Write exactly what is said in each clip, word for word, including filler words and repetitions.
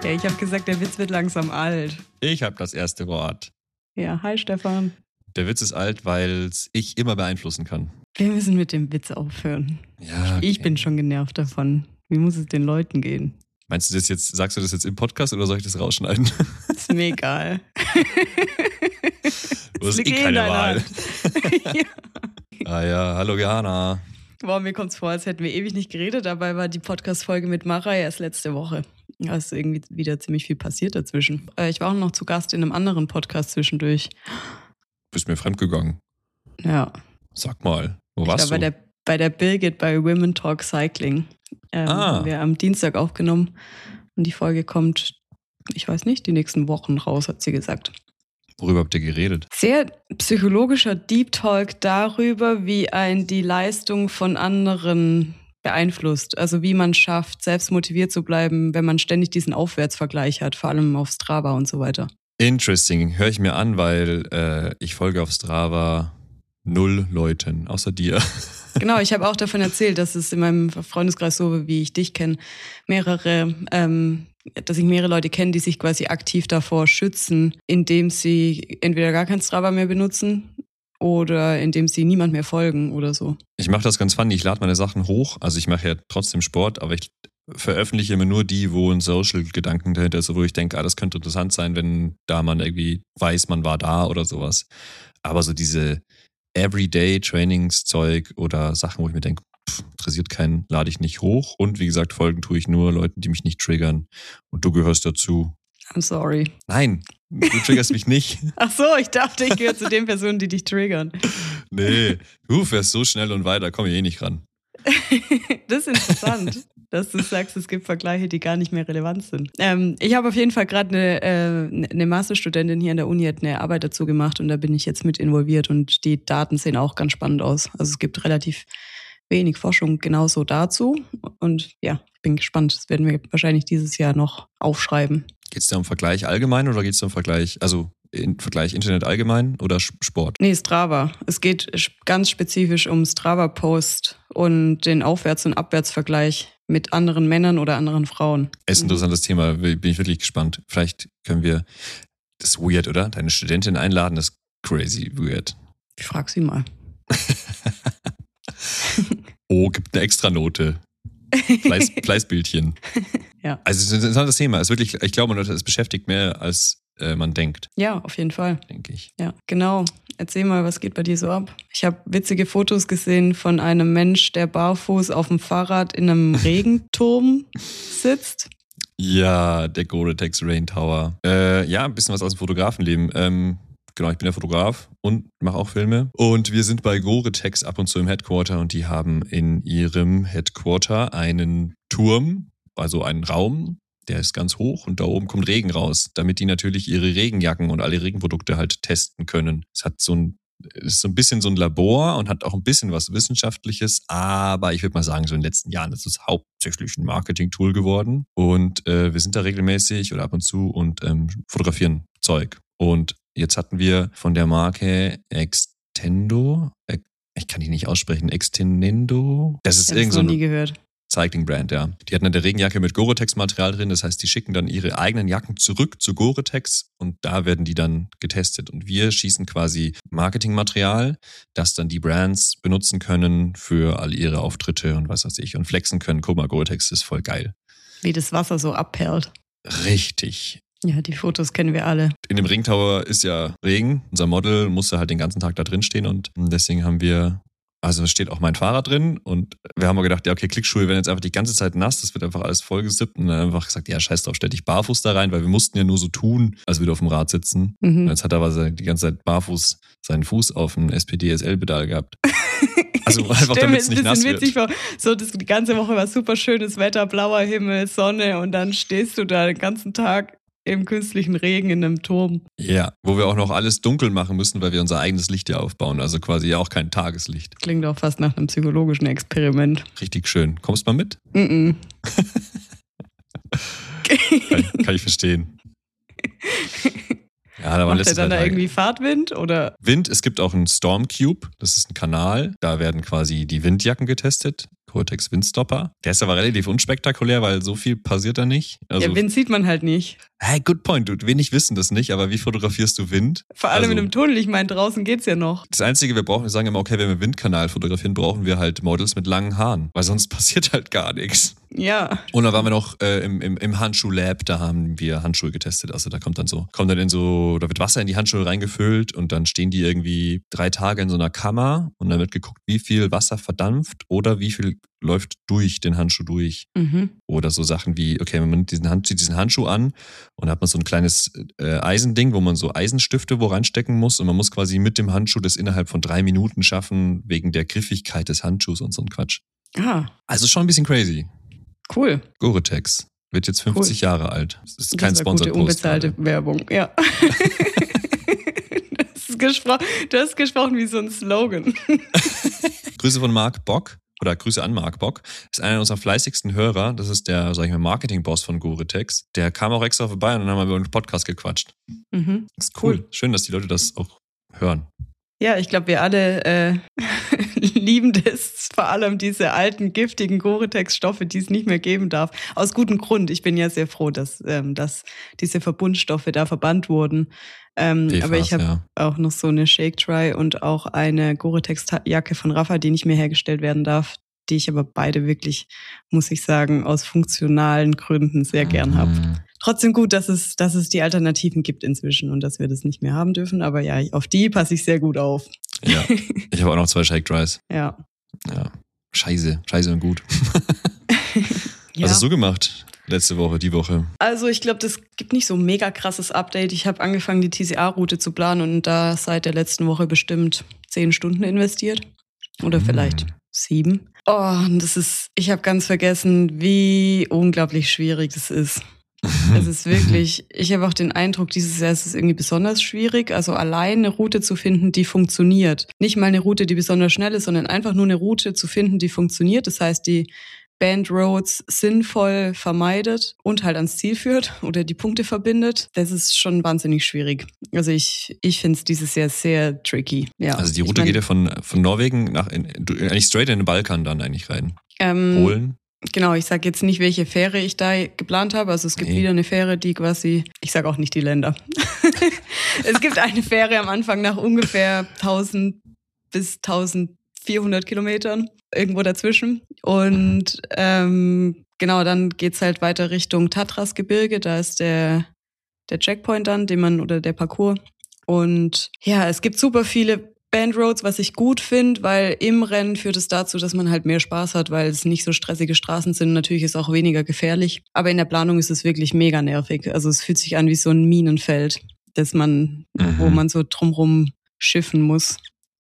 Ja, ich habe gesagt, der Witz wird langsam alt. Ich habe das erste Wort. Ja, hi Stefan. Der Witz ist alt, weil ich immer beeinflussen kann. Wir müssen mit dem Witz aufhören. Ja, okay. Ich bin schon genervt davon. Wie muss es den Leuten gehen? Meinst du das jetzt, sagst du das jetzt im Podcast oder soll ich das rausschneiden? Ist mir egal. Du hast eh keine Wahl. Ja. Ah ja, hallo Jana. Boah, mir kommt es vor, als hätten wir ewig nicht geredet. Dabei war die Podcast-Folge mit Mara erst letzte Woche. Da ist irgendwie wieder ziemlich viel passiert dazwischen. Ich war auch noch zu Gast in einem anderen Podcast zwischendurch. Bist mir fremdgegangen. Ja. Sag mal, wo ich warst war du? Bei der, bei der Birgit bei Women Talk Cycling. Ähm, Ah. Haben wir am Dienstag aufgenommen. Und die Folge kommt, ich weiß nicht, die nächsten Wochen raus, hat sie gesagt. Worüber habt ihr geredet? Sehr psychologischer Deep Talk darüber, wie ein die Leistung von anderen beeinflusst. Also wie man schafft, selbst motiviert zu bleiben, wenn man ständig diesen Aufwärtsvergleich hat, vor allem auf Strava und so weiter. Interesting, höre ich mir an, weil äh, ich folge auf Strava null Leuten, außer dir. Genau, ich habe auch davon erzählt, dass es in meinem Freundeskreis, so wie ich dich kenne, mehrere, ähm, dass ich mehrere Leute kenne, die sich quasi aktiv davor schützen, indem sie entweder gar kein Strava mehr benutzen oder indem sie niemand mehr folgen oder so. Ich mache das ganz funny, ich lade meine Sachen hoch, also ich mache ja trotzdem Sport, aber ich veröffentliche immer nur die, wo ein Social-Gedanken dahinter ist, wo ich denke, ah, das könnte interessant sein, wenn da man irgendwie weiß, man war da oder sowas. Aber so diese Everyday-Trainingszeug oder Sachen, wo ich mir denke, pff, interessiert keinen, lade ich nicht hoch. Und wie gesagt, folgen tue ich nur Leuten, die mich nicht triggern. Und du gehörst dazu. I'm sorry. Nein, du triggerst mich nicht. Ach so, ich dachte, ich gehöre zu den Personen, die dich triggern. Nee, du fährst so schnell und weiter, komm ich eh nicht ran. Das ist interessant, dass du sagst, es gibt Vergleiche, die gar nicht mehr relevant sind. Ähm, ich habe auf jeden Fall gerade eine, äh, eine Masterstudentin hier an der Uni, hat eine Arbeit dazu gemacht und da bin ich jetzt mit involviert und die Daten sehen auch ganz spannend aus. Also es gibt relativ wenig Forschung genauso dazu und ja, ich bin gespannt. Das werden wir wahrscheinlich dieses Jahr noch aufschreiben. Geht es da um Vergleich allgemein oder geht es da um Vergleich, also in Vergleich Internet allgemein oder Sport? Nee, Strava. Es geht ganz spezifisch um Strava-Post und den Aufwärts- und Abwärtsvergleich mit anderen Männern oder anderen Frauen. Ist ein interessantes mhm. Thema, bin ich wirklich gespannt. Vielleicht können wir, das ist weird, oder? Deine Studentin einladen, das ist crazy weird. Ich frag sie mal. Oh, gibt eine Extranote. Fleiß, Fleißbildchen. Ja. Also es ist ein interessantes Thema. Es ist wirklich, ich glaube, es beschäftigt mehr, als äh, man denkt. Ja, auf jeden Fall. Denke ich. Ja, genau. Erzähl mal, was geht bei dir so ab? Ich habe witzige Fotos gesehen von einem Mensch, der barfuß auf dem Fahrrad in einem Regenturm sitzt. Ja, der Gore-Tex Rain Tower. Äh, ja, ein bisschen was aus dem Fotografenleben. Ähm, genau, ich bin der Fotograf und mache auch Filme. Und wir sind bei Gore-Tex ab und zu im Headquarter und die haben in ihrem Headquarter einen Turm, also einen Raum, der ist ganz hoch und da oben kommt Regen raus, damit die natürlich ihre Regenjacken und alle Regenprodukte halt testen können. Es hat so ein, ist so ein bisschen so ein Labor und hat auch ein bisschen was Wissenschaftliches, aber ich würde mal sagen, so in den letzten Jahren ist es hauptsächlich ein Marketing-Tool geworden und äh, wir sind da regelmäßig oder ab und zu und ähm, fotografieren Zeug. Und jetzt hatten wir von der Marke Extendo, äh, ich kann die nicht aussprechen, Extenendo, das ist irgend so noch nie gehört. Cycling-Brand, ja. Die hatten eine Regenjacke mit Gore-Tex-Material drin, das heißt, die schicken dann ihre eigenen Jacken zurück zu Gore-Tex und da werden die dann getestet. Und wir schießen quasi Marketingmaterial, das dann die Brands benutzen können für all ihre Auftritte und was weiß ich und flexen können. Guck mal, Gore-Tex ist voll geil. Wie das Wasser so abperlt. Richtig. Ja, die Fotos kennen wir alle. In dem Ringtower ist ja Regen. Unser Model musste halt den ganzen Tag da drin stehen und deswegen haben wir... Also steht auch mein Fahrrad drin und wir haben mal gedacht, ja okay, Klickschuhe werden jetzt einfach die ganze Zeit nass, das wird einfach alles vollgesippt und dann einfach gesagt, ja scheiß drauf, stell dich barfuß da rein, weil wir mussten ja nur so tun, als wir auf dem Rad sitzen. Mhm. Und jetzt hat er aber die ganze Zeit barfuß seinen Fuß auf dem S P D S L-Pedal gehabt. Also einfach damit es nicht nass wird. Witzig vor. So, das, die ganze Woche war super schönes Wetter, blauer Himmel, Sonne und dann stehst du da den ganzen Tag im künstlichen Regen in einem Turm. Ja, wo wir auch noch alles dunkel machen müssen, weil wir unser eigenes Licht ja aufbauen. Also quasi ja auch kein Tageslicht. Klingt auch fast nach einem psychologischen Experiment. Richtig schön. Kommst du mal mit? Mm-mm. kann, kann ich verstehen. Ja, da war Macht er letztes dann Mal da irgendwie Fahrtwind oder? Wind, es gibt auch einen Storm Cube, das ist ein Kanal, da werden quasi die Windjacken getestet, Gore-Tex Windstopper. Der ist aber relativ unspektakulär, weil so viel passiert da nicht. Also, Ja, Wind sieht man halt nicht. hey, good point, dude. Wenig wissen das nicht, aber wie fotografierst du Wind? Vor allem also, in einem Tunnel, ich meine, draußen geht's ja noch. Das Einzige, wir brauchen, wir sagen immer, okay, wenn wir Windkanal fotografieren, brauchen wir halt Models mit langen Haaren, weil sonst passiert halt gar nichts. Ja. Und dann waren wir noch äh, im, im, im Handschuh-Lab, da haben wir Handschuhe getestet. Also da kommt dann so, kommt dann in so, da wird Wasser in die Handschuhe reingefüllt und dann stehen die irgendwie drei Tage in so einer Kammer und dann wird geguckt, wie viel Wasser verdampft oder wie viel läuft durch den Handschuh durch. Mhm. Oder so Sachen wie, okay, man nimmt diesen, Hand, zieht diesen Handschuh an und dann hat man so ein kleines äh, Eisending, wo man so Eisenstifte wo reinstecken muss und man muss quasi mit dem Handschuh das innerhalb von drei Minuten schaffen, wegen der Griffigkeit des Handschuhs und so ein Quatsch. Ah. Also schon ein bisschen crazy. Cool. Gore-Tex wird jetzt fünfzig cool. Jahre alt. Das ist kein das Sponsored gute, unbezahlte Post. Werbung, ja. das, ist gespro- du hast gesprochen wie so ein Slogan. Grüße von Marc Bock. Oder Grüße an Marc Bock. Das ist einer unserer fleißigsten Hörer. Das ist der, sag ich mal, Marketing-Boss von Gore-Tex. Der kam auch extra vorbei und dann haben wir über den Podcast gequatscht. Mhm. Das ist cool. cool. Schön, dass die Leute das auch hören. Ja, ich glaube, wir alle äh, lieben das, vor allem diese alten, giftigen Gore-Tex-Stoffe, die es nicht mehr geben darf. Aus gutem Grund. Ich bin ja sehr froh, dass, ähm, dass diese Verbundstoffe da verbannt wurden. Ähm, P F A S, aber ich habe ja. auch noch so eine Shake-Try und auch eine Gore-Tex-Jacke von Rafa, die nicht mehr hergestellt werden darf, die ich aber beide wirklich, muss ich sagen, aus funktionalen Gründen sehr gern habe. Mhm. Trotzdem gut, dass es, dass es die Alternativen gibt inzwischen und dass wir das nicht mehr haben dürfen. Aber ja, auf die passe ich sehr gut auf. Ja, ich habe auch noch zwei Shake Dries. Ja. Ja, scheiße, scheiße und gut. Ja. Was hast du gemacht letzte Woche, die Woche? Also ich glaube, das gibt nicht so ein mega krasses Update. Ich habe angefangen, die T C A-Route zu planen und da seit der letzten Woche bestimmt zehn Stunden investiert. Oder vielleicht hm. sieben. Oh, und das ist, ich habe ganz vergessen, wie unglaublich schwierig das ist. Es ist wirklich, ich habe auch den Eindruck, dieses Jahr ist es irgendwie besonders schwierig, also allein eine Route zu finden, die funktioniert. Nicht mal eine Route, die besonders schnell ist, sondern einfach nur eine Route zu finden, die funktioniert. Das heißt, die Band Roads sinnvoll vermeidet und halt ans Ziel führt oder die Punkte verbindet. Das ist schon wahnsinnig schwierig. Also ich, ich finde es dieses Jahr sehr tricky. Ja. Also die Route ich mein, geht ja von, von Norwegen nach, in, eigentlich straight in den Balkan dann eigentlich rein. Ähm, Polen? Genau, ich sage jetzt nicht, welche Fähre ich da geplant habe. Also es gibt nee. wieder eine Fähre, die quasi, ich sage auch nicht die Länder. Es gibt eine Fähre am Anfang nach ungefähr tausend bis eintausendvierhundert Kilometern, irgendwo dazwischen. Und ähm, genau, dann geht's halt weiter Richtung Tatras-Gebirge. Da ist der, der Checkpoint dann, den man, oder der Parcours. Und ja, es gibt super viele Bandroads, was ich gut finde, weil im Rennen führt es dazu, dass man halt mehr Spaß hat, weil es nicht so stressige Straßen sind. Natürlich ist es auch weniger gefährlich, aber in der Planung ist es wirklich mega nervig. Also es fühlt sich an wie so ein Minenfeld, das man, mhm. wo man so drumrum schiffen muss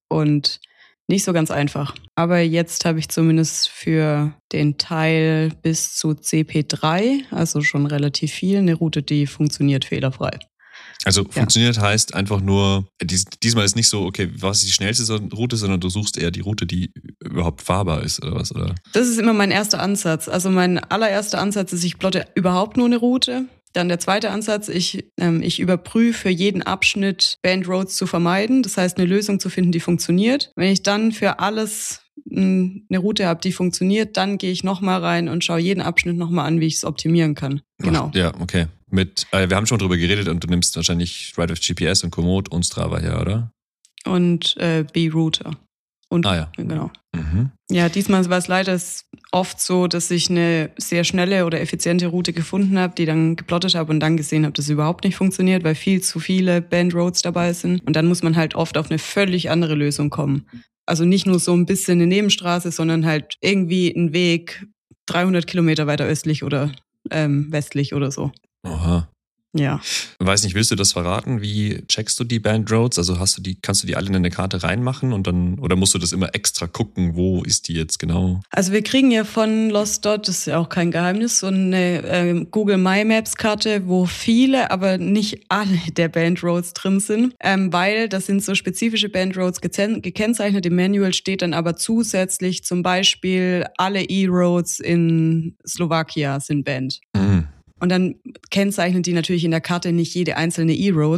und nicht so ganz einfach. Aber jetzt habe ich zumindest für den Teil bis zu C P drei, also schon relativ viel, eine Route, die funktioniert fehlerfrei. Also funktioniert ja. heißt einfach nur, dies, diesmal ist nicht so, okay, was ist die schnellste Route, sondern du suchst eher die Route, die überhaupt fahrbar ist oder was, oder? Das ist immer mein erster Ansatz. Also mein allererster Ansatz ist, ich plotte überhaupt nur eine Route. Dann der zweite Ansatz, ich, ähm, ich überprüfe für jeden Abschnitt Bandroads zu vermeiden. Das heißt, eine Lösung zu finden, die funktioniert. Wenn ich dann für alles mh, eine Route habe, die funktioniert, dann gehe ich nochmal rein und schaue jeden Abschnitt nochmal an, wie ich es optimieren kann. Genau. Ach, ja, okay. Mit, äh, wir haben schon drüber geredet und du nimmst wahrscheinlich Ride with G P S und Komoot und Strava her, oder? Und äh, B-Router. Und, ah ja. Genau. Mhm. Ja, diesmal war es leider oft so, dass ich eine sehr schnelle oder effiziente Route gefunden habe, die dann geplottet habe und dann gesehen habe, dass es überhaupt nicht funktioniert, weil viel zu viele Bandroads dabei sind. Und dann muss man halt oft auf eine völlig andere Lösung kommen. Also nicht nur so ein bisschen eine Nebenstraße, sondern halt irgendwie einen Weg dreihundert Kilometer weiter östlich oder ähm, westlich oder so. Aha. Ja. Weiß nicht, willst du das verraten? Wie checkst du die Bandroads? Also hast du die, kannst du die alle in eine Karte reinmachen und dann, oder musst du das immer extra gucken, wo ist die jetzt genau? Also wir kriegen ja von Lost Dot, das ist ja auch kein Geheimnis, so eine äh, Google My Maps Karte, wo viele, aber nicht alle der Bandroads drin sind, ähm, weil das sind so spezifische Bandroads gezen- gekennzeichnet. Im Manual steht dann aber zusätzlich zum Beispiel alle E-Roads in Slowakia sind banned. Mhm. Und dann kennzeichnen die natürlich in der Karte nicht jede einzelne E-Road,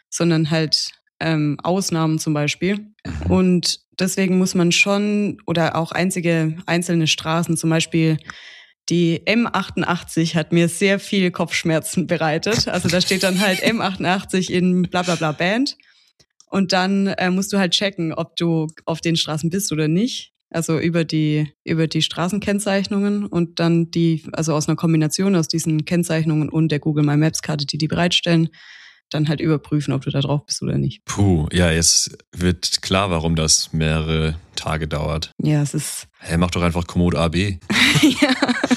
sondern halt ähm, Ausnahmen zum Beispiel. Und deswegen muss man schon, oder auch einzige einzelne Straßen, zum Beispiel die M achtundachtzig hat mir sehr viel Kopfschmerzen bereitet. Also da steht dann halt M achtundachtzig in bla bla bla Band. Und dann äh, musst du halt checken, ob du auf den Straßen bist oder nicht. Also über die, über die Straßenkennzeichnungen und dann die, also aus einer Kombination aus diesen Kennzeichnungen und der Google My Maps Karte, die die bereitstellen, dann halt überprüfen, ob du da drauf bist oder nicht. Puh, ja, jetzt wird klar, warum das mehrere Tage dauert. Ja, es ist... Hey, mach doch einfach Komoot A B. Ja.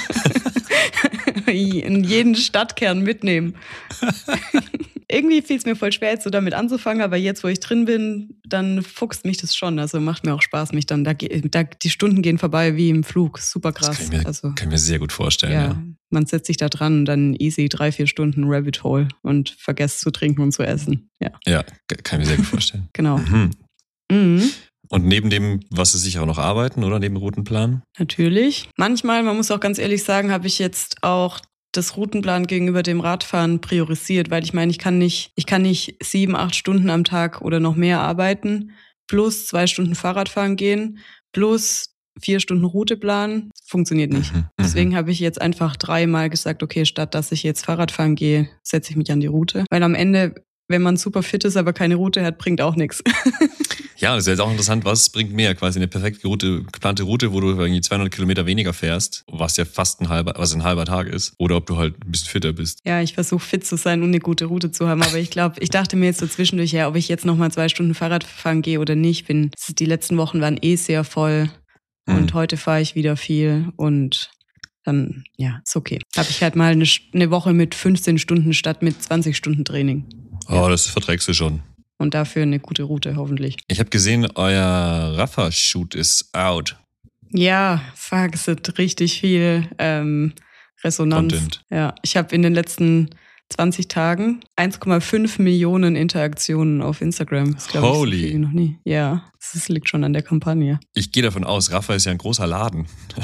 In jeden Stadtkern mitnehmen. Irgendwie fiel es mir voll schwer, jetzt so damit anzufangen, aber jetzt, wo ich drin bin, dann fuchst mich das schon. Also macht mir auch Spaß, mich dann, da, da die Stunden gehen vorbei wie im Flug. Super krass. Das kann ich mir, also, kann ich mir sehr gut vorstellen, ja, ja. Man setzt sich da dran und dann easy drei, vier Stunden Rabbit Hole und vergesst zu trinken und zu essen. Ja, ja kann ich mir sehr gut vorstellen. Genau. Mhm. Mhm. Und neben dem, was Sie sicher auch noch arbeiten, oder neben dem Routenplan? Natürlich. Manchmal, man muss auch ganz ehrlich sagen, habe ich jetzt auch das Routenplan gegenüber dem Radfahren priorisiert, weil ich meine, ich kann nicht, ich kann nicht sieben, acht Stunden am Tag oder noch mehr arbeiten, plus zwei Stunden Fahrradfahren gehen, plus vier Stunden Route planen. Funktioniert nicht. Mhm. Deswegen habe ich jetzt einfach dreimal gesagt, okay, statt dass ich jetzt Fahrradfahren gehe, setze ich mich an die Route. Weil am Ende, wenn man super fit ist, aber keine Route hat, bringt auch nichts. Ja, das ist jetzt auch interessant, was bringt mehr? Quasi eine perfekt Route, geplante Route, wo du irgendwie zweihundert Kilometer weniger fährst, was ja fast ein halber, was ein halber Tag ist, oder ob du halt ein bisschen fitter bist. Ja, ich versuche fit zu sein und eine gute Route zu haben, aber ich glaube, ich dachte mir jetzt so zwischendurch, ja, ob ich jetzt nochmal zwei Stunden Fahrrad fahren gehe oder nicht. Bin, die letzten Wochen waren eh sehr voll hm. und heute fahre ich wieder viel und dann, ja, ist okay. Habe ich halt mal eine, eine Woche mit fünfzehn Stunden statt mit zwanzig Stunden Training. Oh, ja. Das verträgst du schon. Und dafür eine gute Route, hoffentlich. Ich habe gesehen, euer Rafa-Shoot ist out. Ja, fuck, es hat richtig viel ähm, Resonanz. Content. Ja, ich habe in den letzten zwanzig Tagen eins Komma fünf Millionen Interaktionen auf Instagram. Das glaube ich so viel wie noch nie. Ja, das liegt schon an der Kampagne. Ich gehe davon aus, Rafa ist ja ein großer Laden.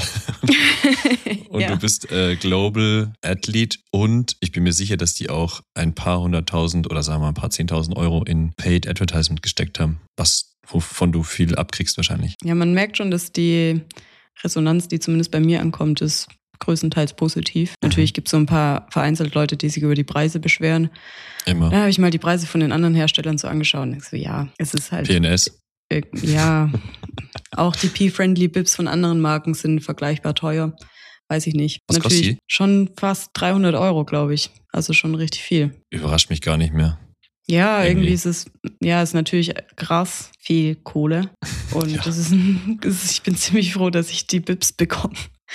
Und ja. Du bist äh, Global Athlete und ich bin mir sicher, dass die auch ein paar hunderttausend oder sagen wir mal ein paar zehntausend Euro in Paid Advertisement gesteckt haben, was wovon du viel abkriegst wahrscheinlich. Ja, man merkt schon, dass die Resonanz, die zumindest bei mir ankommt, ist größtenteils positiv. Mhm. Natürlich gibt es so ein paar vereinzelt Leute, die sich über die Preise beschweren. Immer. Da habe ich mal die Preise von den anderen Herstellern so angeschaut und ich so, ja, es ist halt... P N S. Äh, ja, auch die P-Friendly Bibs von anderen Marken sind vergleichbar teuer. Weiß ich nicht. Was Natürlich kostet die? Schon fast dreihundert Euro, glaube ich. Also schon richtig viel. Überrascht mich gar nicht mehr. Ja, irgendwie, irgendwie ist es, ja, ist natürlich krass viel Kohle. Und ja. das ist, ein, das ist, ich bin ziemlich froh, dass ich die Bibs bekomme.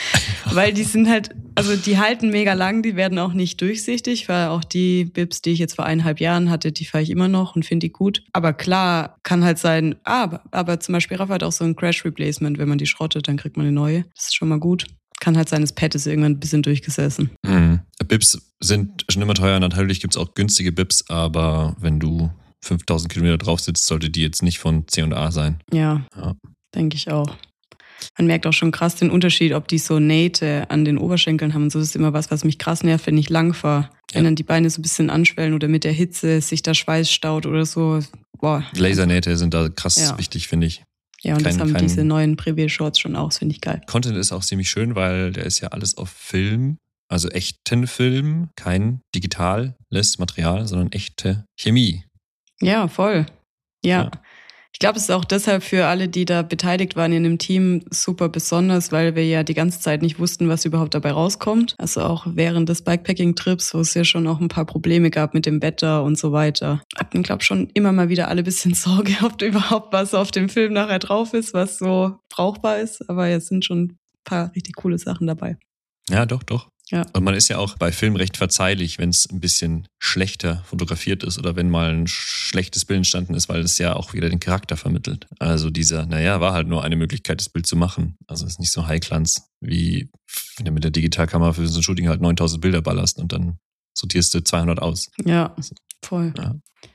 Weil die sind halt, also die halten mega lang, die werden auch nicht durchsichtig, weil auch die Bibs, die ich jetzt vor eineinhalb Jahren hatte, die fahre ich immer noch und finde die gut. Aber klar, kann halt sein, ah, aber, aber zum Beispiel Rafa hat auch so ein Crash-Replacement, wenn man die schrottet, dann kriegt man eine neue. Das ist schon mal gut. Kann halt sein, das Pad ist irgendwann ein bisschen durchgesessen. Mhm. Bibs sind schon immer teuer, natürlich gibt es auch günstige Bibs, aber wenn du fünftausend Kilometer drauf sitzt, sollte die jetzt nicht von C und A sein. Ja, ja. Denke ich auch. Man merkt auch schon krass den Unterschied, ob die so Nähte an den Oberschenkeln haben und so. Das ist immer was, was mich krass nervt, wenn ich lang fahre. Ja. Wenn dann die Beine so ein bisschen anschwellen oder mit der Hitze sich da Schweiß staut oder so. Boah. Lasernähte sind da krass ja. wichtig, finde ich. Ja, und kein, das haben kein diese neuen Privé-Shorts schon auch, das finde ich geil. Content ist auch ziemlich schön, weil der ist ja alles auf Film, also echten Film, kein digitales Material, sondern echte Chemie. Ja, voll. Ja. ja. Ich glaube, es ist auch deshalb für alle, die da beteiligt waren in dem Team, super besonders, weil wir ja die ganze Zeit nicht wussten, was überhaupt dabei rauskommt. Also auch während des Bikepacking-Trips, wo es ja schon auch ein paar Probleme gab mit dem Wetter und so weiter, hatten, glaube ich, schon immer mal wieder alle ein bisschen Sorge, ob da überhaupt was auf dem Film nachher drauf ist, was so brauchbar ist. Aber jetzt sind schon ein paar richtig coole Sachen dabei. Ja, doch, doch. Ja. Und man ist ja auch bei Film recht verzeihlich, wenn es ein bisschen schlechter fotografiert ist oder wenn mal ein schlechtes Bild entstanden ist, weil es ja auch wieder den Charakter vermittelt. Also dieser, naja, war halt nur eine Möglichkeit, das Bild zu machen. Also es ist nicht so High-Glanz, wie wenn du mit der Digitalkamera für so ein Shooting halt neuntausend Bilder ballerst und dann sortierst du zweihundert aus. Ja, voll. Ja.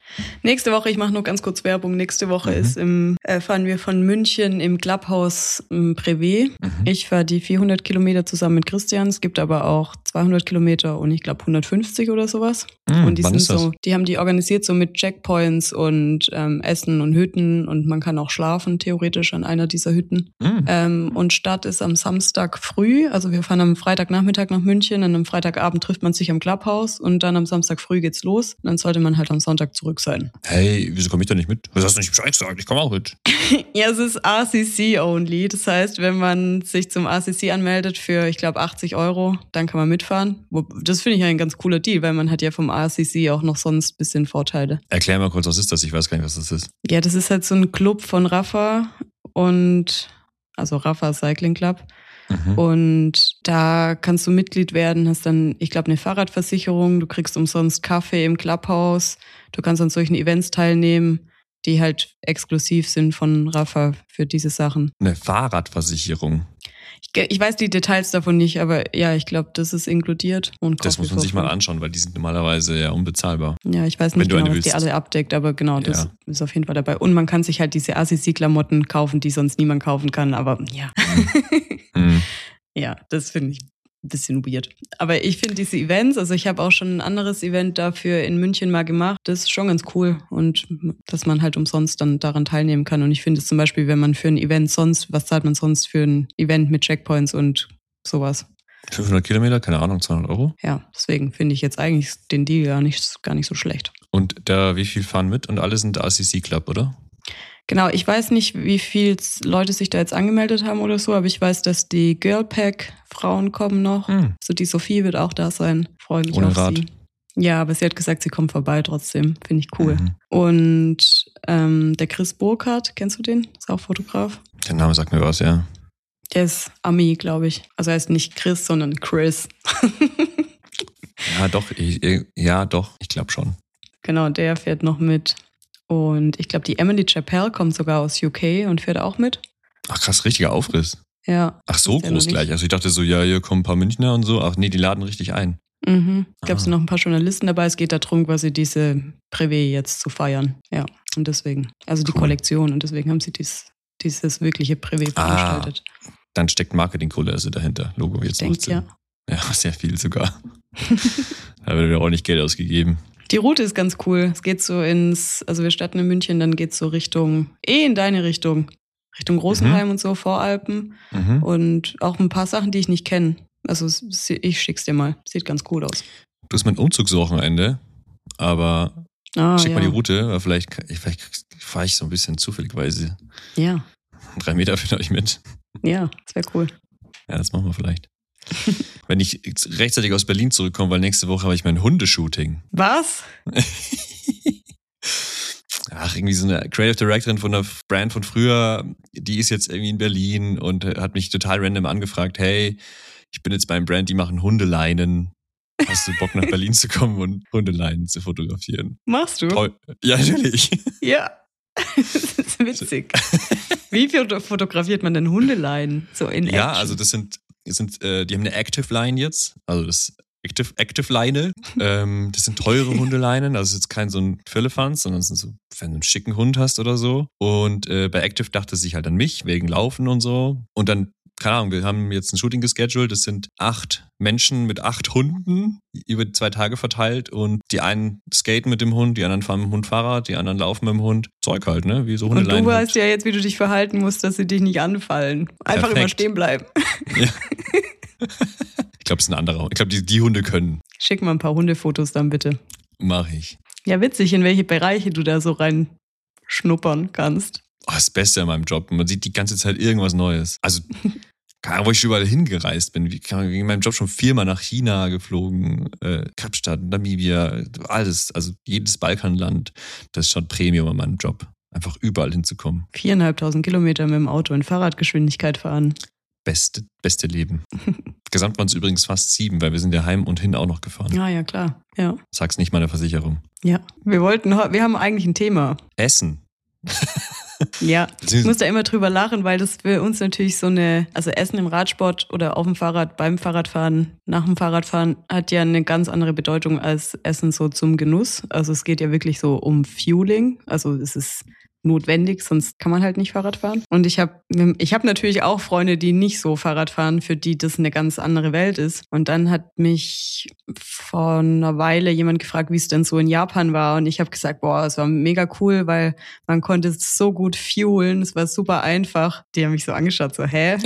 Nächste Woche, ich mache nur ganz kurz Werbung, nächste Woche Mhm. ist im, äh, fahren wir von München im Clubhaus im Privé. Mhm. Ich fahre die vierhundert Kilometer zusammen mit Christian. Es gibt aber auch zweihundert Kilometer und ich glaube hundertfünfzig oder sowas. Hm, und die wann sind ist das? so, die haben die organisiert so mit Checkpoints und ähm, Essen und Hütten und man kann auch schlafen theoretisch an einer dieser Hütten. Hm. Ähm, und Start ist am Samstag früh, also wir fahren am Freitagnachmittag nach München und am Freitagabend trifft man sich am Clubhaus und dann am Samstag früh geht's los. Und dann sollte man halt am Sonntag zurück sein. Hey, wieso komme ich da nicht mit? Was hast du nicht Bescheid gesagt? Ich komme auch mit. Ja, es ist R C C only. Das heißt, wenn man sich zum R C C anmeldet für, ich glaube, achtzig Euro, dann kann man mitfahren. Wo- Das finde ich ja ein ganz cooler Deal, weil man hat ja vom R C C auch noch sonst ein bisschen Vorteile. Erklär mal kurz, was ist das? Ich weiß gar nicht, was das ist. Ja, das ist halt so ein Club von Rafa und, also Rafa Cycling Club. Mhm. Und da kannst du Mitglied werden, hast dann, ich glaube, eine Fahrradversicherung, du kriegst umsonst Kaffee im Clubhaus, du kannst an solchen Events teilnehmen, die halt exklusiv sind von Rafa für diese Sachen. Eine Fahrradversicherung. Ich, ge- ich weiß die Details davon nicht, aber ja, ich glaube, das ist inkludiert. Und Das Coffee muss man for sich mal free. anschauen, weil die sind normalerweise ja unbezahlbar. Ja, ich weiß Wenn nicht du genau, eine was die willst. alle abdeckt, aber genau, das Ja. ist auf jeden Fall dabei. Und man kann sich halt diese A C C-Klamotten kaufen, die sonst niemand kaufen kann, aber ja. Hm. Ja, das finde ich ein bisschen weird. Aber ich finde diese Events, also ich habe auch schon ein anderes Event dafür in München mal gemacht, das ist schon ganz cool und dass man halt umsonst dann daran teilnehmen kann. Und ich finde es zum Beispiel, wenn man für ein Event sonst, was zahlt man sonst für ein Event mit Checkpoints und sowas? fünfhundert Kilometer, keine Ahnung, zweihundert Euro. Ja, deswegen finde ich jetzt eigentlich den Deal gar nicht, gar nicht so schlecht. Und da, wie viel fahren mit? Und alle sind R C C Club, oder? Genau, ich weiß nicht, wie viele Leute sich da jetzt angemeldet haben oder so, aber ich weiß, dass die Girlpack-Frauen kommen noch. Hm. Also die Sophie wird auch da sein. Freue mich Ohne auf Rad. sie. Ja, aber sie hat gesagt, sie kommt vorbei trotzdem. Finde ich cool. Mhm. Und ähm, der Chris Burkhardt, kennst du den? Ist auch Fotograf. Der Name sagt mir was, ja. Der ist Ami, glaube ich. Also er ist nicht Chris, sondern Chris. Ja, doch, ich, ich- ja, doch, ich glaube schon. Genau, der fährt noch mit. Und ich glaube, die Emily Chappelle kommt sogar aus U K und fährt auch mit. Ach krass, richtiger Aufriss. Ja. Ach, so Wusste er noch groß nicht. gleich. Also ich dachte so, ja, hier kommen ein paar Münchner und so. Ach nee, die laden richtig ein. Mhm. Ich glaube, es Ah. sind noch ein paar Journalisten dabei. Es geht darum, quasi diese Privé jetzt zu feiern. Ja, und deswegen. Also die Cool. Kollektion und deswegen haben sie dies, dieses wirkliche Privé Ah, veranstaltet. Dann steckt Marketingkohle also dahinter. Logo jetzt Ich denke, noch. ja. Ja, sehr viel sogar. Da wird ja auch nicht Geld ausgegeben. Die Route ist ganz cool. Es geht so ins, also wir starten in München, dann geht es so Richtung, eh in deine Richtung. Richtung Rosenheim und so, Voralpen. Mhm. Und auch ein paar Sachen, die ich nicht kenne. Also es- es- ich schick's dir mal. Sieht ganz cool aus. Du hast mein Umzugswochenende, aber Ah, schick ja. mal die Route, weil vielleicht, vielleicht fahre ich so ein bisschen zufälligweise Ja, drei Meter für euch mit. ja, das wäre cool. Ja, das machen wir vielleicht. Wenn ich rechtzeitig aus Berlin zurückkomme, weil nächste Woche habe ich mein Hundeshooting. Was? Ach, irgendwie so eine Creative Directorin von einer Brand von früher, die ist jetzt irgendwie in Berlin und hat mich total random angefragt, hey, ich bin jetzt beim Brand, die machen Hundeleinen. Hast du Bock nach Berlin zu kommen und Hundeleinen zu fotografieren? Machst du? Toll. Ja, natürlich. Ja. Das ist witzig. Wie viel fotografiert man denn Hundeleien? So in Ja, Action? also das sind, das sind äh, die haben eine Active Line jetzt, also das Active, Active Leine. Ähm, das sind teure Hundeleinen, also es ist jetzt kein so ein Firlefanz, sondern es sind so, wenn du einen schicken Hund hast oder so. Und äh, bei Active dachte sich halt an mich, wegen Laufen und so. Und dann, keine Ahnung, wir haben jetzt ein Shooting gescheduled, das sind acht Menschen mit acht Hunden über zwei Tage verteilt und die einen skaten mit dem Hund, die anderen fahren mit dem Hund Fahrrad, die anderen laufen mit dem Hund. Zeug halt, ne? Wie so Und Hundeleinen. du weißt ja jetzt, wie du dich verhalten musst, dass sie dich nicht anfallen. Einfach Perfekt. immer stehen bleiben. Ja. Ich glaube, es ist ein anderer Hund. Ich glaube, die, die Hunde können. Schick mal ein paar Hundefotos dann bitte. Mache ich. Ja, witzig, in welche Bereiche du da so rein schnuppern kannst. Oh, das Beste an meinem Job. Man sieht die ganze Zeit irgendwas Neues. Also, keine Ahnung, wo ich schon überall hingereist bin. Ich bin in meinem Job schon viermal nach China geflogen, äh, Kapstadt, Namibia, alles, also jedes Balkanland. Das ist schon Premium an meinem Job. Einfach überall hinzukommen. Viereinhalbtausend Kilometer mit dem Auto in Fahrradgeschwindigkeit fahren. Beste, beste Leben. Gesamt waren es übrigens fast sieben, weil wir sind ja heim und hin auch noch gefahren. Ah ja, klar. Ja. Sag's nicht meiner Versicherung. Ja. Wir wollten, heu- wir haben eigentlich ein Thema. Essen. Ja, ich muss da immer drüber lachen, weil das für uns natürlich so eine, also Essen im Radsport oder auf dem Fahrrad, beim Fahrradfahren, nach dem Fahrradfahren hat ja eine ganz andere Bedeutung als Essen so zum Genuss. Also es geht ja wirklich so um Fueling, also es ist notwendig, sonst kann man halt nicht Fahrrad fahren. Und ich habe ich hab natürlich auch Freunde, die nicht so Fahrrad fahren, für die das eine ganz andere Welt ist. Und dann hat mich vor einer Weile jemand gefragt, wie es denn so in Japan war. Und ich habe gesagt, boah, es war mega cool, weil man konnte so gut fuelen, es war super einfach. Die haben mich so angeschaut, so, hä?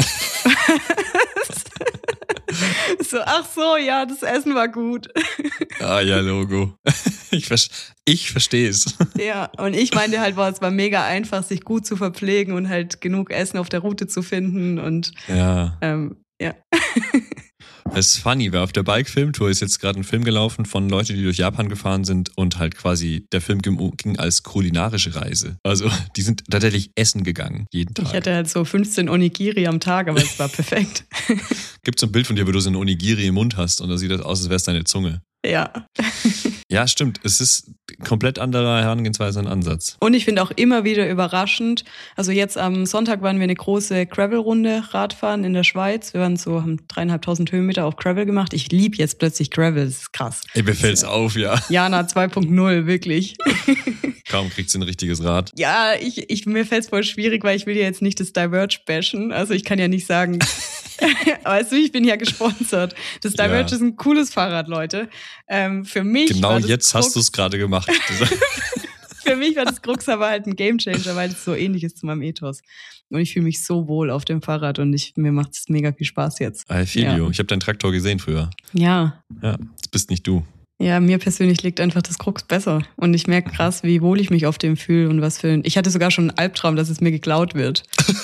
So, ach so, ja, das Essen war gut. Ah ja, Logo. Ich, ver- ich verstehe es. Ja, und ich meinte halt, boah, es war mega einfach, sich gut zu verpflegen und halt genug Essen auf der Route zu finden. Und ja. Ähm, ja. Das ist funny, weil auf der Bike-Filmtour ist jetzt gerade ein Film gelaufen von Leuten, die durch Japan gefahren sind und halt quasi, der Film ging als kulinarische Reise. Also die sind tatsächlich essen gegangen, jeden Tag. Ich hatte halt so fünfzehn Onigiri am Tag, aber es war perfekt. Gibt so ein Bild von dir, wo du so ein Onigiri im Mund hast und da sieht das aus, als wäre es deine Zunge. Ja. Ja, stimmt. Es ist ein komplett anderer Herangehensweise und Ansatz. Und ich finde auch immer wieder überraschend, also jetzt am Sonntag waren wir eine große Gravel-Runde Radfahren in der Schweiz. Wir waren so, haben dreieinhalbtausend Höhenmeter auf Gravel gemacht. Ich liebe jetzt plötzlich Gravel, das ist krass. Ey, mir fällt's auf, ja. Jana zwei Punkt null, wirklich. Kaum kriegt sie ein richtiges Rad. Ja, ich, ich, mir fällt's voll schwierig, weil ich will ja jetzt nicht das Diverge bashen. Also ich kann ja nicht sagen, weißt du, ich bin ja gesponsert. Das Diverge ja. ist ein cooles Fahrrad, Leute. Ähm, für mich Genau war das jetzt Krux, hast du es gerade gemacht. Für mich war das Krux aber halt ein Gamechanger, weil es so ähnlich ist zu meinem Ethos. Und ich fühle mich so wohl auf dem Fahrrad und ich, mir macht es mega viel Spaß jetzt. I feel ja. you. Ich habe deinen Traktor gesehen früher. Ja. Ja, das bist nicht du. Ja, mir persönlich liegt einfach das Krux besser. Und ich merke krass, wie wohl ich mich auf dem fühle und was für ein... Ich hatte sogar schon einen Albtraum, dass es mir geklaut wird.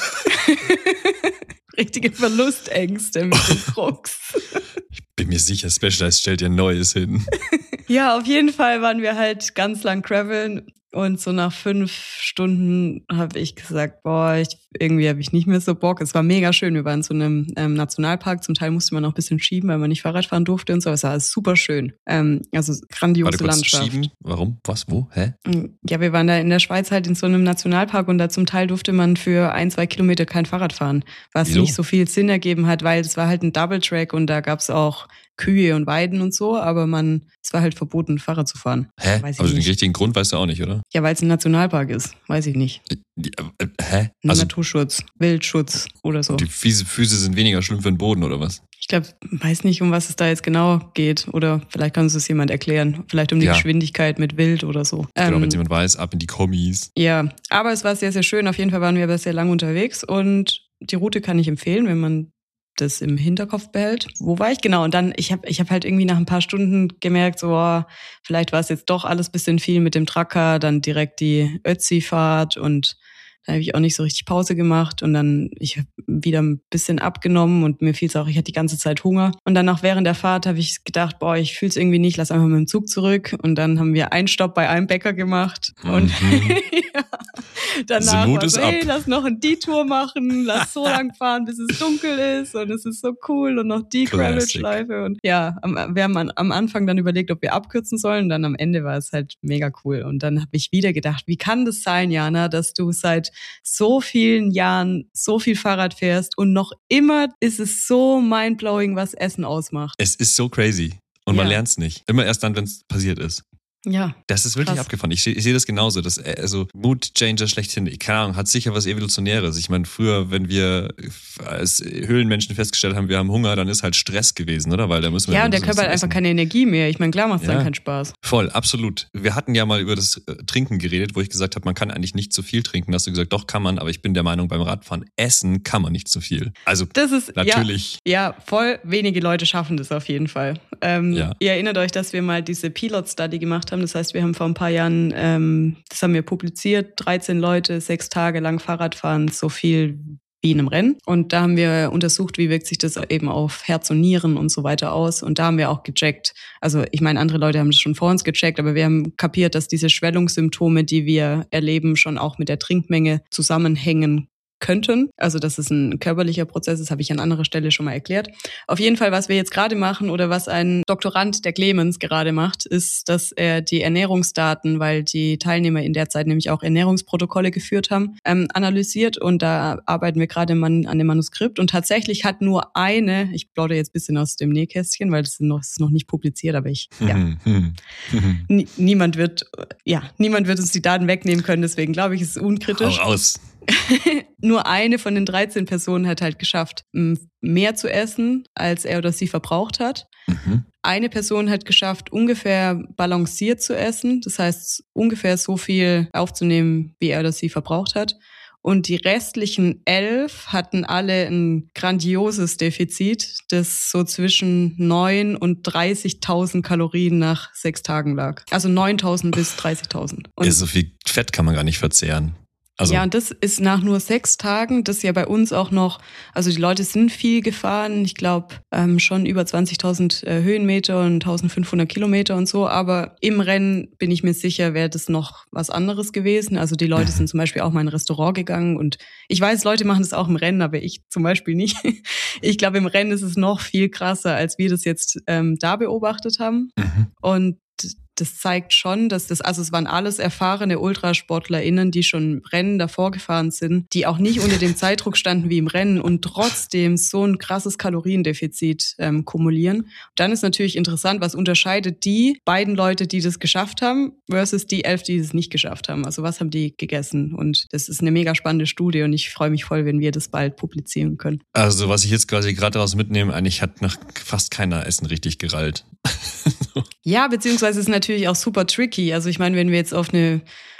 Richtige Verlustängste mit dem Krux. Ich bin mir sicher, Specialized stellt dir Neues hin. Ja, auf jeden Fall waren wir halt ganz lang graveln und so nach fünf Stunden habe ich gesagt, boah, ich, irgendwie habe ich nicht mehr so Bock. Es war mega schön, wir waren in so einem ähm, Nationalpark, zum Teil musste man auch ein bisschen schieben, weil man nicht Fahrrad fahren durfte und so, es war super schön. Ähm, also grandiose Warte, kurz, Landschaft. Schieben? Warum? Was? Wo? Hä? Ja, wir waren da in der Schweiz halt in so einem Nationalpark und da zum Teil durfte man für ein, zwei Kilometer kein Fahrrad fahren, was Wieso? nicht so viel Sinn ergeben hat, weil es war halt ein Double-Track und da gab's auch Kühe und Weiden und so, aber man, es war halt verboten, Fahrrad zu fahren. Hä? Weiß ich Aber den nicht. richtigen Grund weißt du auch nicht, oder? Ja, weil es ein Nationalpark ist, weiß ich nicht. Äh, äh, hä? Also, Naturschutz, Wildschutz oder so. Die Füße, Füße sind weniger schlimm für den Boden, oder was? Ich glaube, weiß nicht, um was es da jetzt genau geht. Oder vielleicht kann uns das jemand erklären. Vielleicht um die Ja. Geschwindigkeit mit Wild oder so. Genau, Ähm, wenn es jemand weiß, ab in die Kommis. Ja, aber es war sehr, sehr schön. Auf jeden Fall waren wir aber sehr lange unterwegs und die Route kann ich empfehlen, wenn man das im Hinterkopf behält. Wo war ich? Genau. Und dann, ich habe ich hab halt irgendwie nach ein paar Stunden gemerkt, so, oh, vielleicht war es jetzt doch alles ein bisschen viel mit dem Tracker, dann direkt die Ötzi-Fahrt und da habe ich auch nicht so richtig Pause gemacht und dann ich habe wieder ein bisschen abgenommen und mir fiel es auch, ich hatte die ganze Zeit Hunger. Und dann auch während der Fahrt habe ich gedacht, boah, ich fühle es irgendwie nicht, lass einfach mit dem Zug zurück. Und dann haben wir einen Stopp bei einem Bäcker gemacht und Mhm. ja, danach The mood war is so, hey, up. lass noch eine Detour machen, lass so lang fahren, bis es dunkel ist und es ist so cool und noch die Classic. Gravel-Schleife. Und ja, am, wir haben an, am Anfang dann überlegt, ob wir abkürzen sollen und dann am Ende war es halt mega cool. Und dann habe ich wieder gedacht, wie kann das sein, Jana, dass du seit so vielen Jahren so viel Fahrrad fährst und noch immer ist es so mindblowing, was Essen ausmacht. Es ist so crazy. Und man Ja. lernt es nicht. Immer erst dann, wenn es passiert ist. Ja. Das ist wirklich Krass. abgefahren. Ich, seh- ich sehe das genauso. Das, äh, also Mood-Changer schlechthin. Keine Ahnung, hat sicher was Evolutionäres. Ich meine, früher, wenn wir als Höhlenmenschen festgestellt haben, wir haben Hunger, dann ist halt Stress gewesen, oder? Weil da müssen wir Ja, und der müssen Körper was hat einfach essen. keine Energie mehr. Ich meine, klar macht es Ja. dann keinen Spaß. Voll, absolut. Wir hatten ja mal über das äh, Trinken geredet, wo ich gesagt habe, man kann eigentlich nicht zu viel trinken. Da hast du gesagt, doch kann man, aber ich bin der Meinung, beim Radfahren essen kann man nicht zu viel. Also Das ist natürlich. Ja, ja, voll wenige Leute schaffen das auf jeden Fall. Ähm, Ja. Ihr erinnert euch, dass wir mal diese Pilot-Study gemacht haben. Das heißt, wir haben vor ein paar Jahren, ähm, das haben wir publiziert, dreizehn Leute, sechs Tage lang Fahrrad fahren, so viel wie in einem Rennen. Und da haben wir untersucht, wie wirkt sich das eben auf Herz und Nieren und so weiter aus. Und da haben wir auch gecheckt. Also ich meine, andere Leute haben das schon vor uns gecheckt, aber wir haben kapiert, dass diese Schwellungssymptome, die wir erleben, schon auch mit der Trinkmenge zusammenhängen könnten. Also dass es ein körperlicher Prozess ist, habe ich an anderer Stelle schon mal erklärt. Auf jeden Fall, was wir jetzt gerade machen oder was ein Doktorand der Clemens gerade macht, ist, dass er die Ernährungsdaten, weil die Teilnehmer in der Zeit nämlich auch Ernährungsprotokolle geführt haben, ähm, analysiert. Und da arbeiten wir gerade an, an dem Manuskript. Und tatsächlich hat nur eine, ich plaudere jetzt ein bisschen aus dem Nähkästchen, weil das ist noch, das ist noch nicht publiziert, aber ich, ja. N- niemand wird, ja, niemand wird uns die Daten wegnehmen können, deswegen glaube ich, ist es unkritisch. Hau raus. Nur eine von den dreizehn Personen hat halt geschafft, mehr zu essen, als er oder sie verbraucht hat. Mhm. Eine Person hat geschafft, ungefähr balanciert zu essen, das heißt ungefähr so viel aufzunehmen, wie er oder sie verbraucht hat. Und die restlichen elf hatten alle ein grandioses Defizit, das so zwischen neun und dreißigtausend Kalorien nach sechs Tagen lag. Also neuntausend bis dreißigtausend. Und ja, so viel Fett kann man gar nicht verzehren. Also ja, und das ist nach nur sechs Tagen, das ist ja bei uns auch noch, also die Leute sind viel gefahren, ich glaube ähm, schon über zwanzigtausend äh, Höhenmeter und eintausendfünfhundert Kilometer und so, aber im Rennen bin ich mir sicher, wäre das noch was anderes gewesen. Also die Leute sind zum Beispiel auch mal in ein Restaurant gegangen und ich weiß, Leute machen das auch im Rennen, aber ich zum Beispiel nicht. Ich glaube, im Rennen ist es noch viel krasser, als wir das jetzt ähm, da beobachtet haben. Mhm. Und das zeigt schon, dass das, also es waren alles erfahrene UltrasportlerInnen, die schon Rennen davor gefahren sind, die auch nicht unter dem Zeitdruck standen wie im Rennen und trotzdem so ein krasses Kaloriendefizit ähm, kumulieren. Dann ist natürlich interessant, was unterscheidet die beiden Leute, die das geschafft haben, versus die elf, die es nicht geschafft haben. Also was haben die gegessen? Und das ist eine mega spannende Studie und ich freue mich voll, wenn wir das bald publizieren können. Also was ich jetzt quasi gerade daraus mitnehme, eigentlich hat noch fast keiner Essen richtig gerallt. Ja, beziehungsweise ist natürlich auch super tricky. Also ich meine, wenn wir jetzt auf eine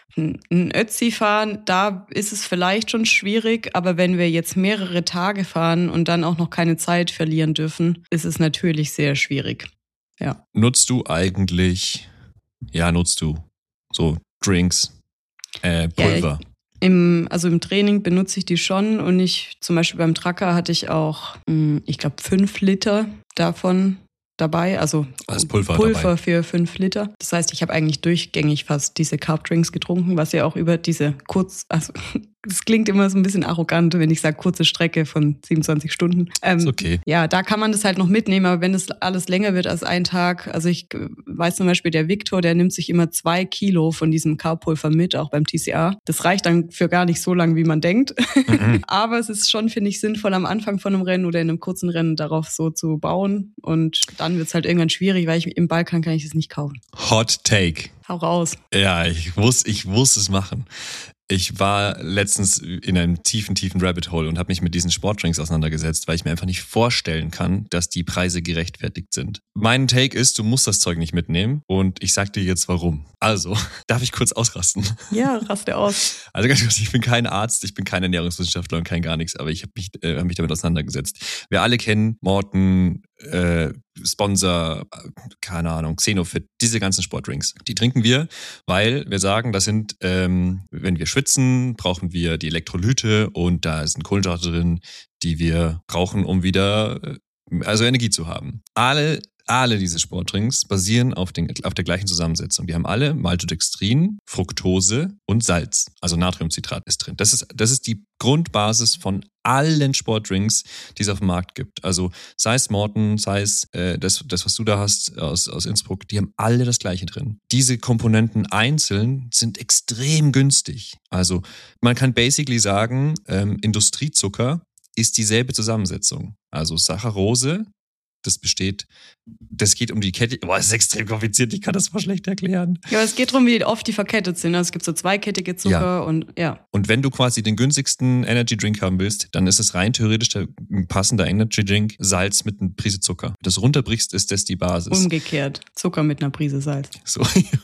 ein Ötzi fahren, da ist es vielleicht schon schwierig, aber wenn wir jetzt mehrere Tage fahren und dann auch noch keine Zeit verlieren dürfen, ist es natürlich sehr schwierig. Ja. Nutzt du eigentlich, ja, nutzt du so Drinks, äh, Pulver? Ja, Im, also im Training benutze ich die schon und ich, zum Beispiel beim Tracker hatte ich auch, ich glaube, fünf Liter davon dabei, also als Pulver, Pulver dabei. Für fünf Liter. Das heißt, ich habe eigentlich durchgängig fast diese Carb-Drinks getrunken, was ja auch über diese kurz, also das klingt immer so ein bisschen arrogant, wenn ich sage kurze Strecke von siebenundzwanzig Stunden. Ähm, ist okay. Ja, da kann man das halt noch mitnehmen, aber wenn es alles länger wird als ein Tag, also ich weiß zum Beispiel, der Viktor, der nimmt sich immer zwei Kilo von diesem Carb-Pulver mit, auch beim T C A. Das reicht dann für gar nicht so lang, wie man denkt. Mhm. Aber es ist schon, finde ich, sinnvoll am Anfang von einem Rennen oder in einem kurzen Rennen darauf so zu bauen und dann wird es halt irgendwann schwierig, weil ich im Balkan kann ich das nicht kaufen. Hot Take. Hau raus. Ja, ich muss, ich muss es machen. Ich war letztens in einem tiefen, tiefen Rabbit Hole und habe mich mit diesen Sportdrinks auseinandergesetzt, weil ich mir einfach nicht vorstellen kann, dass die Preise gerechtfertigt sind. Mein Take ist, du musst das Zeug nicht mitnehmen und ich sag dir jetzt warum. Also, darf ich kurz ausrasten? Ja, raste aus. Also ganz kurz, ich bin kein Arzt, ich bin kein Ernährungswissenschaftler und kein gar nichts, aber ich habe mich, äh, hab mich damit auseinandergesetzt. Wir alle kennen Morten, äh, Sponsor, keine Ahnung, Xenofit, diese ganzen Sportdrinks. Die trinken wir, weil wir sagen, das sind, ähm, wenn wir schwitzen, brauchen wir die Elektrolyte und da sind Kohlenhydrate drin, die wir brauchen, um wieder, also Energie zu haben. Alle Alle diese Sportdrinks basieren auf, den, auf der gleichen Zusammensetzung. Die haben alle Maltodextrin, Fructose und Salz. Also Natriumcitrat ist drin. Das ist, das ist die Grundbasis von allen Sportdrinks, die es auf dem Markt gibt. Also sei es Morten, sei es äh, das, das, was du da hast aus, aus Innsbruck, die haben alle das Gleiche drin. Diese Komponenten einzeln sind extrem günstig. Also man kann basically sagen, ähm, Industriezucker ist dieselbe Zusammensetzung. Also Saccharose, das besteht, das geht um die Kette. Boah, das ist extrem kompliziert, ich kann das mal schlecht erklären. Ja, aber es geht darum, wie oft die verkettet sind. Also es gibt so zweikettige Zucker ja. und ja. Und wenn du quasi den günstigsten Energy Drink haben willst, dann ist es rein theoretisch der passender Energy Drink Salz mit einer Prise Zucker. Wenn du das runterbrichst, ist das die Basis. Umgekehrt, Zucker mit einer Prise Salz. So.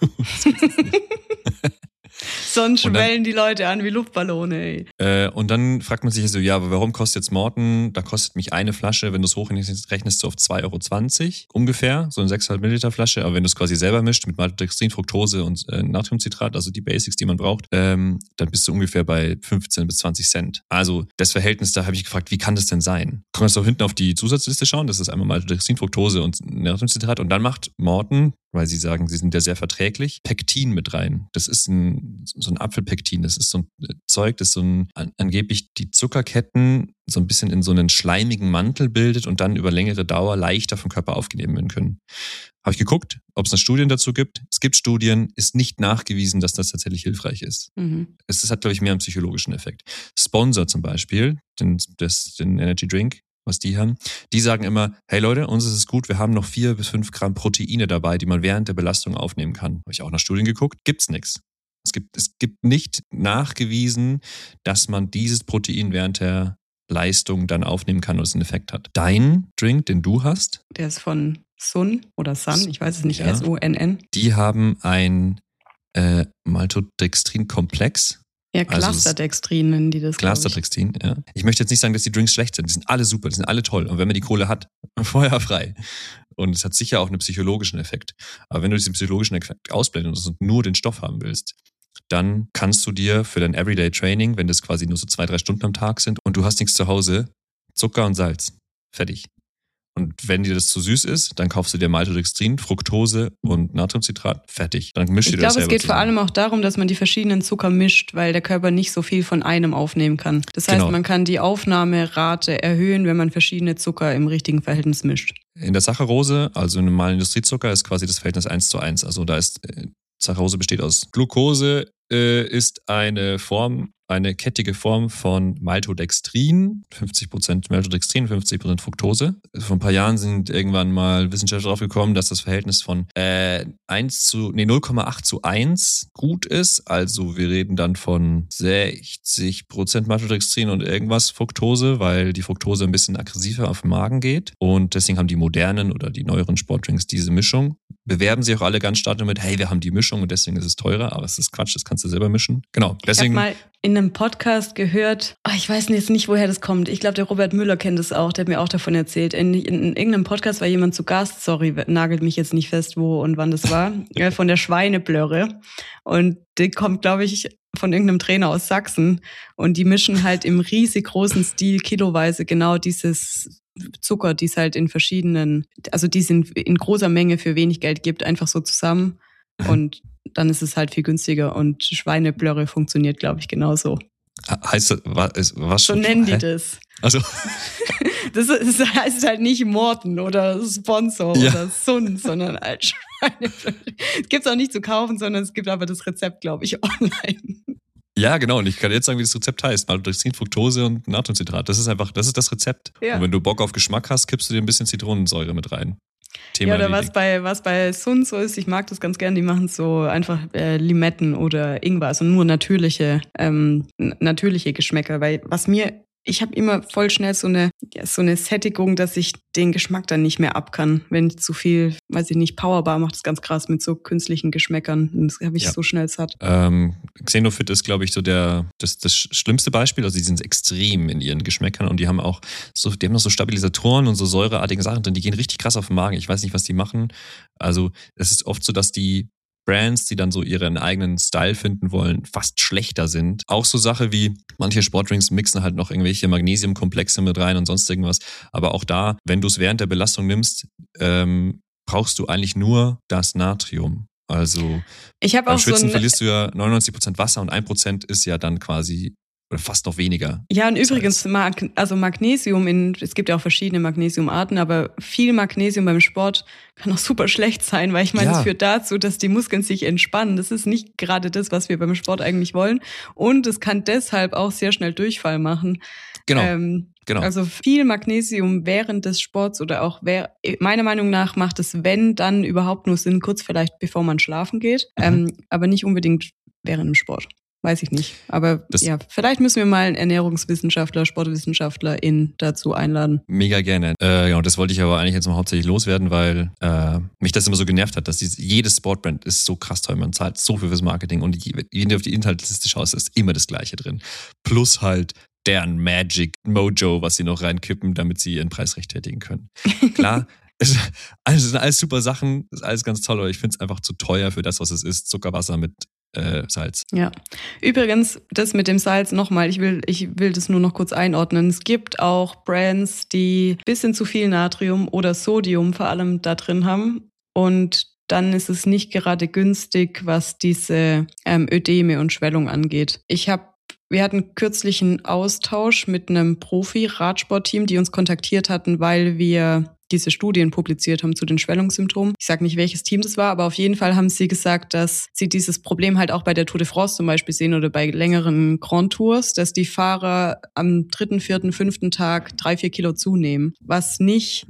Sonst schwellen die Leute an wie Luftballone, ey. Äh, und dann fragt man sich so, ja, aber warum kostet jetzt Morten? Da kostet mich eine Flasche, wenn du es hochrechnest, rechnest du auf zwei Euro zwanzig ungefähr, so eine sechs Komma fünf Milliliter Flasche. Aber wenn du es quasi selber mischt mit Maltodextrin, Fructose und äh, Natriumcitrat, also die Basics, die man braucht, ähm, dann bist du ungefähr bei fünfzehn bis zwanzig Cent. Also das Verhältnis, da habe ich gefragt, wie kann das denn sein? Kannst du auch hinten auf die Zusatzliste schauen, das ist einmal Maltodextrin, Fructose und Natriumcitrat und dann macht Morten weil sie sagen, sie sind ja sehr verträglich, Pektin mit rein. Das ist ein, so ein Apfelpektin. Das ist so ein Zeug, das so ein, an, angeblich die Zuckerketten so ein bisschen in so einen schleimigen Mantel bildet und dann über längere Dauer leichter vom Körper aufgenommen werden können. Habe ich geguckt, ob es noch Studien dazu gibt. Es gibt Studien, ist nicht nachgewiesen, dass das tatsächlich hilfreich ist. Mhm. Es hat, glaube ich, mehr einen psychologischen Effekt. Sponsor zum Beispiel, den, das, den Energy Drink, was die haben, die sagen immer, hey Leute, uns ist es gut, wir haben noch vier bis fünf Gramm Proteine dabei, die man während der Belastung aufnehmen kann. Habe ich auch nach Studien geguckt, gibt's nichts. Es gibt, es gibt nicht nachgewiesen, dass man dieses Protein während der Leistung dann aufnehmen kann und es einen Effekt hat. Dein Drink, den du hast, der ist von Sun oder Sun, ich weiß es nicht, ja. S O N N. Die haben ein äh, Maltodextrin-Komplex. Ja, Clusterdextrin nennen die das. Clusterdextrin, ja. Ich möchte jetzt nicht sagen, dass die Drinks schlecht sind. Die sind alle super, die sind alle toll. Und wenn man die Kohle hat, feuerfrei. Und es hat sicher auch einen psychologischen Effekt. Aber wenn du diesen psychologischen Effekt ausblendest und nur den Stoff haben willst, dann kannst du dir für dein Everyday Training, wenn das quasi nur so zwei, drei Stunden am Tag sind und du hast nichts zu Hause, Zucker und Salz. Fertig. Und wenn dir das zu süß ist, dann kaufst du dir Maltodextrin, Fructose und Natriumcitrat. Fertig. Dann mischst du dir das selber Ich glaube, es geht zusammen. vor allem auch darum, dass man die verschiedenen Zucker mischt, weil der Körper nicht so viel von einem aufnehmen kann. Das heißt, genau. Man kann die Aufnahmerate erhöhen, wenn man verschiedene Zucker im richtigen Verhältnis mischt. In der Saccharose, also in einem normalen Industriezucker, ist quasi das Verhältnis eins zu eins. Also da ist, äh, Saccharose besteht aus Glucose, äh, ist eine Form, eine kettige Form von Maltodextrin, fünfzig Prozent Maltodextrin, fünfzig Prozent Fructose. Vor ein paar Jahren sind irgendwann mal Wissenschaftler drauf gekommen, dass das Verhältnis von äh, eins zu, nee, null Komma acht zu eins gut ist. Also wir reden dann von sechzig Prozent Maltodextrin und irgendwas Fructose, weil die Fructose ein bisschen aggressiver auf den Magen geht. Und deswegen haben die modernen oder die neueren Sportdrinks diese Mischung. Bewerben sich auch alle ganz stark damit, hey, wir haben die Mischung und deswegen ist es teurer, aber es ist Quatsch, das kannst du selber mischen. Genau, deswegen. Ich habe mal in einem Podcast gehört, oh, ich weiß jetzt nicht, woher das kommt. Ich glaube, der Robert Müller kennt es auch, der hat mir auch davon erzählt. In, in, in irgendeinem Podcast war jemand zu Gast, sorry, nagelt mich jetzt nicht fest, wo und wann das war, von der Schweineblöre. Und die kommt, glaube ich, von irgendeinem Trainer aus Sachsen. Und die mischen halt im riesig großen Stil kiloweise genau dieses Zucker, die es halt in verschiedenen, also die es in, in großer Menge für wenig Geld gibt, einfach so zusammen. Und dann ist es halt viel günstiger und Schweineblöre funktioniert, glaube ich, genauso. Heißt das, was, was so nennen die das. Also das, das heißt halt nicht Morten oder Sponsor ja. oder Sun, sondern halt Schweineblöre. Es gibt es auch nicht zu kaufen, sondern es gibt aber das Rezept, glaube ich, online. Ja, genau. Und ich kann jetzt sagen, wie das Rezept heißt. Maltodextrin, Fructose und Natriumcitrat. Das ist einfach, das ist das Rezept. Ja. Und wenn du Bock auf Geschmack hast, kippst du dir ein bisschen Zitronensäure mit rein. Thema ja, oder was bei, was bei Sun so ist, ich mag das ganz gern, die machen so einfach äh, Limetten oder Ingwer, also nur natürliche, ähm, natürliche Geschmäcker, weil was mir, ich habe immer voll schnell so eine, ja, so eine Sättigung, dass ich den Geschmack dann nicht mehr ab kann, wenn ich zu viel, weiß ich nicht, Powerbar macht das ganz krass mit so künstlichen Geschmäckern, das habe ich ja. so schnell satt. Ähm, Xenofit ist, glaube ich, so der, das, das schlimmste Beispiel, also die sind extrem in ihren Geschmäckern und die haben auch so, die haben noch so Stabilisatoren und so säureartige Sachen drin, die gehen richtig krass auf den Magen, ich weiß nicht, was die machen, also es ist oft so, dass die Brands, die dann so ihren eigenen Style finden wollen, fast schlechter sind. Auch so Sache wie, manche Sportdrinks mixen halt noch irgendwelche Magnesiumkomplexe mit rein und sonst irgendwas. Aber auch da, wenn du es während der Belastung nimmst, ähm, brauchst du eigentlich nur das Natrium. Also ich hab beim auch Schwitzen so verlierst du ja neunundneunzig Prozent Wasser und ein Prozent ist ja dann quasi oder fast noch weniger. Ja, und übrigens, Mag- also Magnesium, in, es gibt ja auch verschiedene Magnesiumarten, aber viel Magnesium beim Sport kann auch super schlecht sein, weil ich meine, es ja. führt dazu, dass die Muskeln sich entspannen. Das ist nicht gerade das, was wir beim Sport eigentlich wollen. Und es kann deshalb auch sehr schnell Durchfall machen. Genau. Ähm, Genau. Also viel Magnesium während des Sports oder auch wer, meiner Meinung nach macht es, wenn, dann überhaupt nur Sinn, kurz vielleicht bevor man schlafen geht, mhm. ähm, aber nicht unbedingt während dem Sport. Weiß ich nicht. Aber das ja, vielleicht müssen wir mal einen Ernährungswissenschaftler, Sportwissenschaftler in dazu einladen. Mega gerne. Äh, genau, das wollte ich aber eigentlich jetzt mal hauptsächlich loswerden, weil äh, mich das immer so genervt hat, dass dieses, jedes Sportbrand ist so krass teuer, man zahlt so viel fürs Marketing und wenn du auf die Inhaltsliste schaust, ist immer das Gleiche drin. Plus halt deren Magic Mojo, was sie noch reinkippen, damit sie ihren Preis rechtfertigen können. Klar, es, also, sind alles super Sachen, ist alles ganz toll, aber ich finde es einfach zu teuer für das, was es ist. Zuckerwasser mit Äh, Salz. Ja. Übrigens, das mit dem Salz nochmal, ich will, ich will das nur noch kurz einordnen. Es gibt auch Brands, die ein bisschen zu viel Natrium oder Sodium vor allem da drin haben. Und dann ist es nicht gerade günstig, was diese ähm, Ödeme und Schwellung angeht. Ich habe Wir hatten kürzlich einen Austausch mit einem Profi-Radsportteam, die uns kontaktiert hatten, weil wir diese Studien publiziert haben zu den Schwellungssymptomen. Ich sage nicht, welches Team das war, aber auf jeden Fall haben sie gesagt, dass sie dieses Problem halt auch bei der Tour de France zum Beispiel sehen oder bei längeren Grand Tours, dass die Fahrer am dritten, vierten, fünften Tag drei, vier Kilo zunehmen, was nicht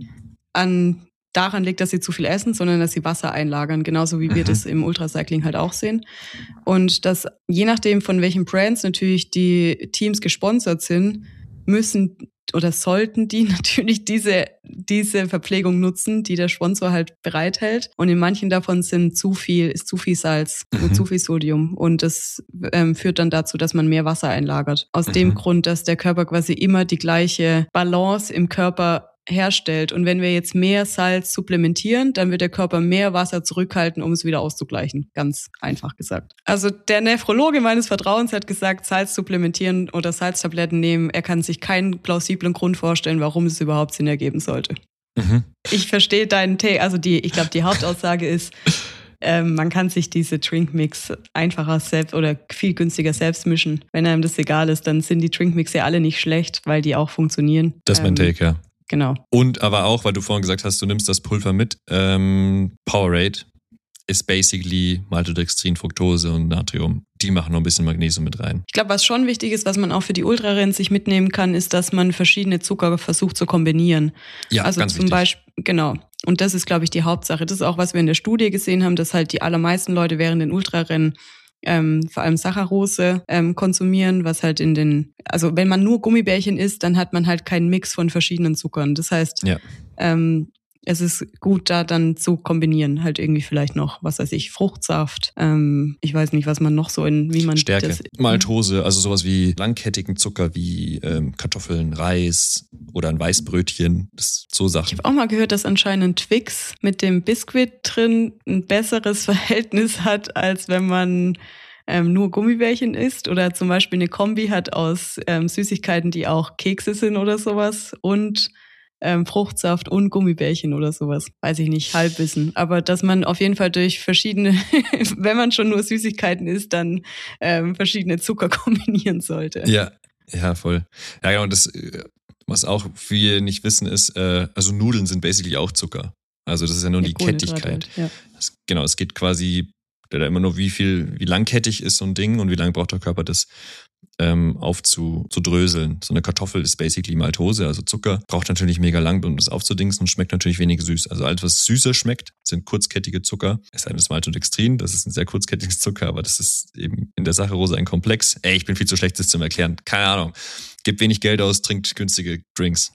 an daran liegt, dass sie zu viel essen, sondern dass sie Wasser einlagern, genauso wie wir mhm. das im Ultracycling halt auch sehen. Und dass je nachdem, von welchen Brands natürlich die Teams gesponsert sind, müssen oder sollten die natürlich diese, diese Verpflegung nutzen, die der Sponsor halt bereithält. Und in manchen davon sind zu viel, ist zu viel Salz mhm. und zu viel Sodium. Und das ähm, führt dann dazu, dass man mehr Wasser einlagert. Aus mhm. dem Grund, dass der Körper quasi immer die gleiche Balance im Körper herstellt. Und wenn wir jetzt mehr Salz supplementieren, dann wird der Körper mehr Wasser zurückhalten, um es wieder auszugleichen. Ganz einfach gesagt. Also der Nephrologe meines Vertrauens hat gesagt, Salz supplementieren oder Salztabletten nehmen, er kann sich keinen plausiblen Grund vorstellen, warum es überhaupt Sinn ergeben sollte. Mhm. Ich verstehe deinen Take, also die, ich glaube, die Hauptaussage ist, ähm, man kann sich diese Drinkmix einfacher selbst oder viel günstiger selbst mischen. Wenn einem das egal ist, dann sind die Drinkmix ja alle nicht schlecht, weil die auch funktionieren. Das ist mein ähm, Take, ja. Genau. Und aber auch, weil du vorhin gesagt hast, du nimmst das Pulver mit, ähm, Powerade ist basically Maltodextrin, Fructose und Natrium. Die machen noch ein bisschen Magnesium mit rein. Ich glaube, was schon wichtig ist, was man auch für die Ultrarennen sich mitnehmen kann, ist, dass man verschiedene Zucker versucht zu kombinieren. Ja, also ganz zum wichtig. Beispiel, genau. Und das ist, glaube ich, die Hauptsache. Das ist auch, was wir in der Studie gesehen haben, dass halt die allermeisten Leute während den Ultrarennen Ähm, vor allem Saccharose ähm, konsumieren, was halt in den, also wenn man nur Gummibärchen isst, dann hat man halt keinen Mix von verschiedenen Zuckern. Das heißt, ja. ähm, es ist gut, da dann zu kombinieren, halt irgendwie vielleicht noch, was weiß ich, Fruchtsaft, ähm, ich weiß nicht, was man noch so in, wie man Stärke, das... Maltose, also sowas wie langkettigen Zucker wie ähm, Kartoffeln, Reis oder ein Weißbrötchen, das so Sachen. Ich habe auch mal gehört, dass anscheinend Twix mit dem Biskuit drin ein besseres Verhältnis hat, als wenn man ähm, nur Gummibärchen isst oder zum Beispiel eine Kombi hat aus ähm, Süßigkeiten, die auch Kekse sind oder sowas und Ähm, Fruchtsaft und Gummibärchen oder sowas. Weiß ich nicht, Halbwissen. Aber dass man auf jeden Fall durch verschiedene, wenn man schon nur Süßigkeiten isst, dann ähm, verschiedene Zucker kombinieren sollte. Ja, ja, voll. Ja, genau. Und das, was auch viele nicht wissen, ist, äh, also Nudeln sind basically auch Zucker. Also das ist ja nur ja, die Kettigkeit. Ja. Das, genau, es geht quasi da immer nur, wie viel, wie langkettig ist so ein Ding und wie lange braucht der Körper das ähm, aufzudröseln. So eine Kartoffel ist basically Maltose, also Zucker. Braucht natürlich mega lang, um das aufzudingsen und schmeckt natürlich wenig süß. Also alles, was süßer schmeckt, sind kurzkettige Zucker. Es ist ein Maltodextrin, das ist ein sehr kurzkettiges Zucker, aber das ist eben in der Saccharose ein Komplex. Ey, ich bin viel zu schlecht, das zu erklären. Keine Ahnung. Gebt wenig Geld aus, trinkt günstige Drinks.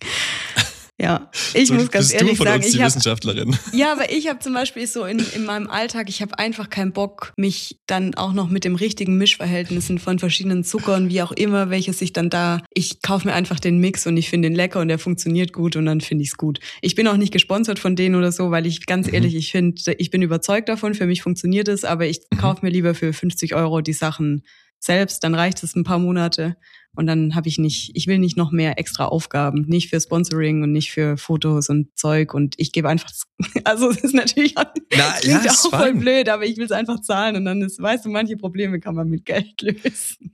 Ja, ich so, muss ganz bist ehrlich du von sagen, uns die ich hab, Wissenschaftlerin. Ja, aber ich habe zum Beispiel so in, in meinem Alltag, ich habe einfach keinen Bock, mich dann auch noch mit dem richtigen Mischverhältnissen von verschiedenen Zuckern, wie auch immer, welches ich dann da, ich kaufe mir einfach den Mix und ich finde den lecker und der funktioniert gut und dann finde ich es gut. Ich bin auch nicht gesponsert von denen oder so, weil ich ganz mhm. ehrlich, ich finde, ich bin überzeugt davon, für mich funktioniert es, aber ich mhm. kaufe mir lieber für fünfzig Euro die Sachen selbst, dann reicht es ein paar Monate und dann habe ich nicht, ich will nicht noch mehr extra Aufgaben, nicht für Sponsoring und nicht für Fotos und Zeug und ich gebe einfach, also es ist natürlich auch, Na, klingt ja, auch voll fein. blöd, aber ich will es einfach zahlen und dann ist, weißt du, manche Probleme kann man mit Geld lösen.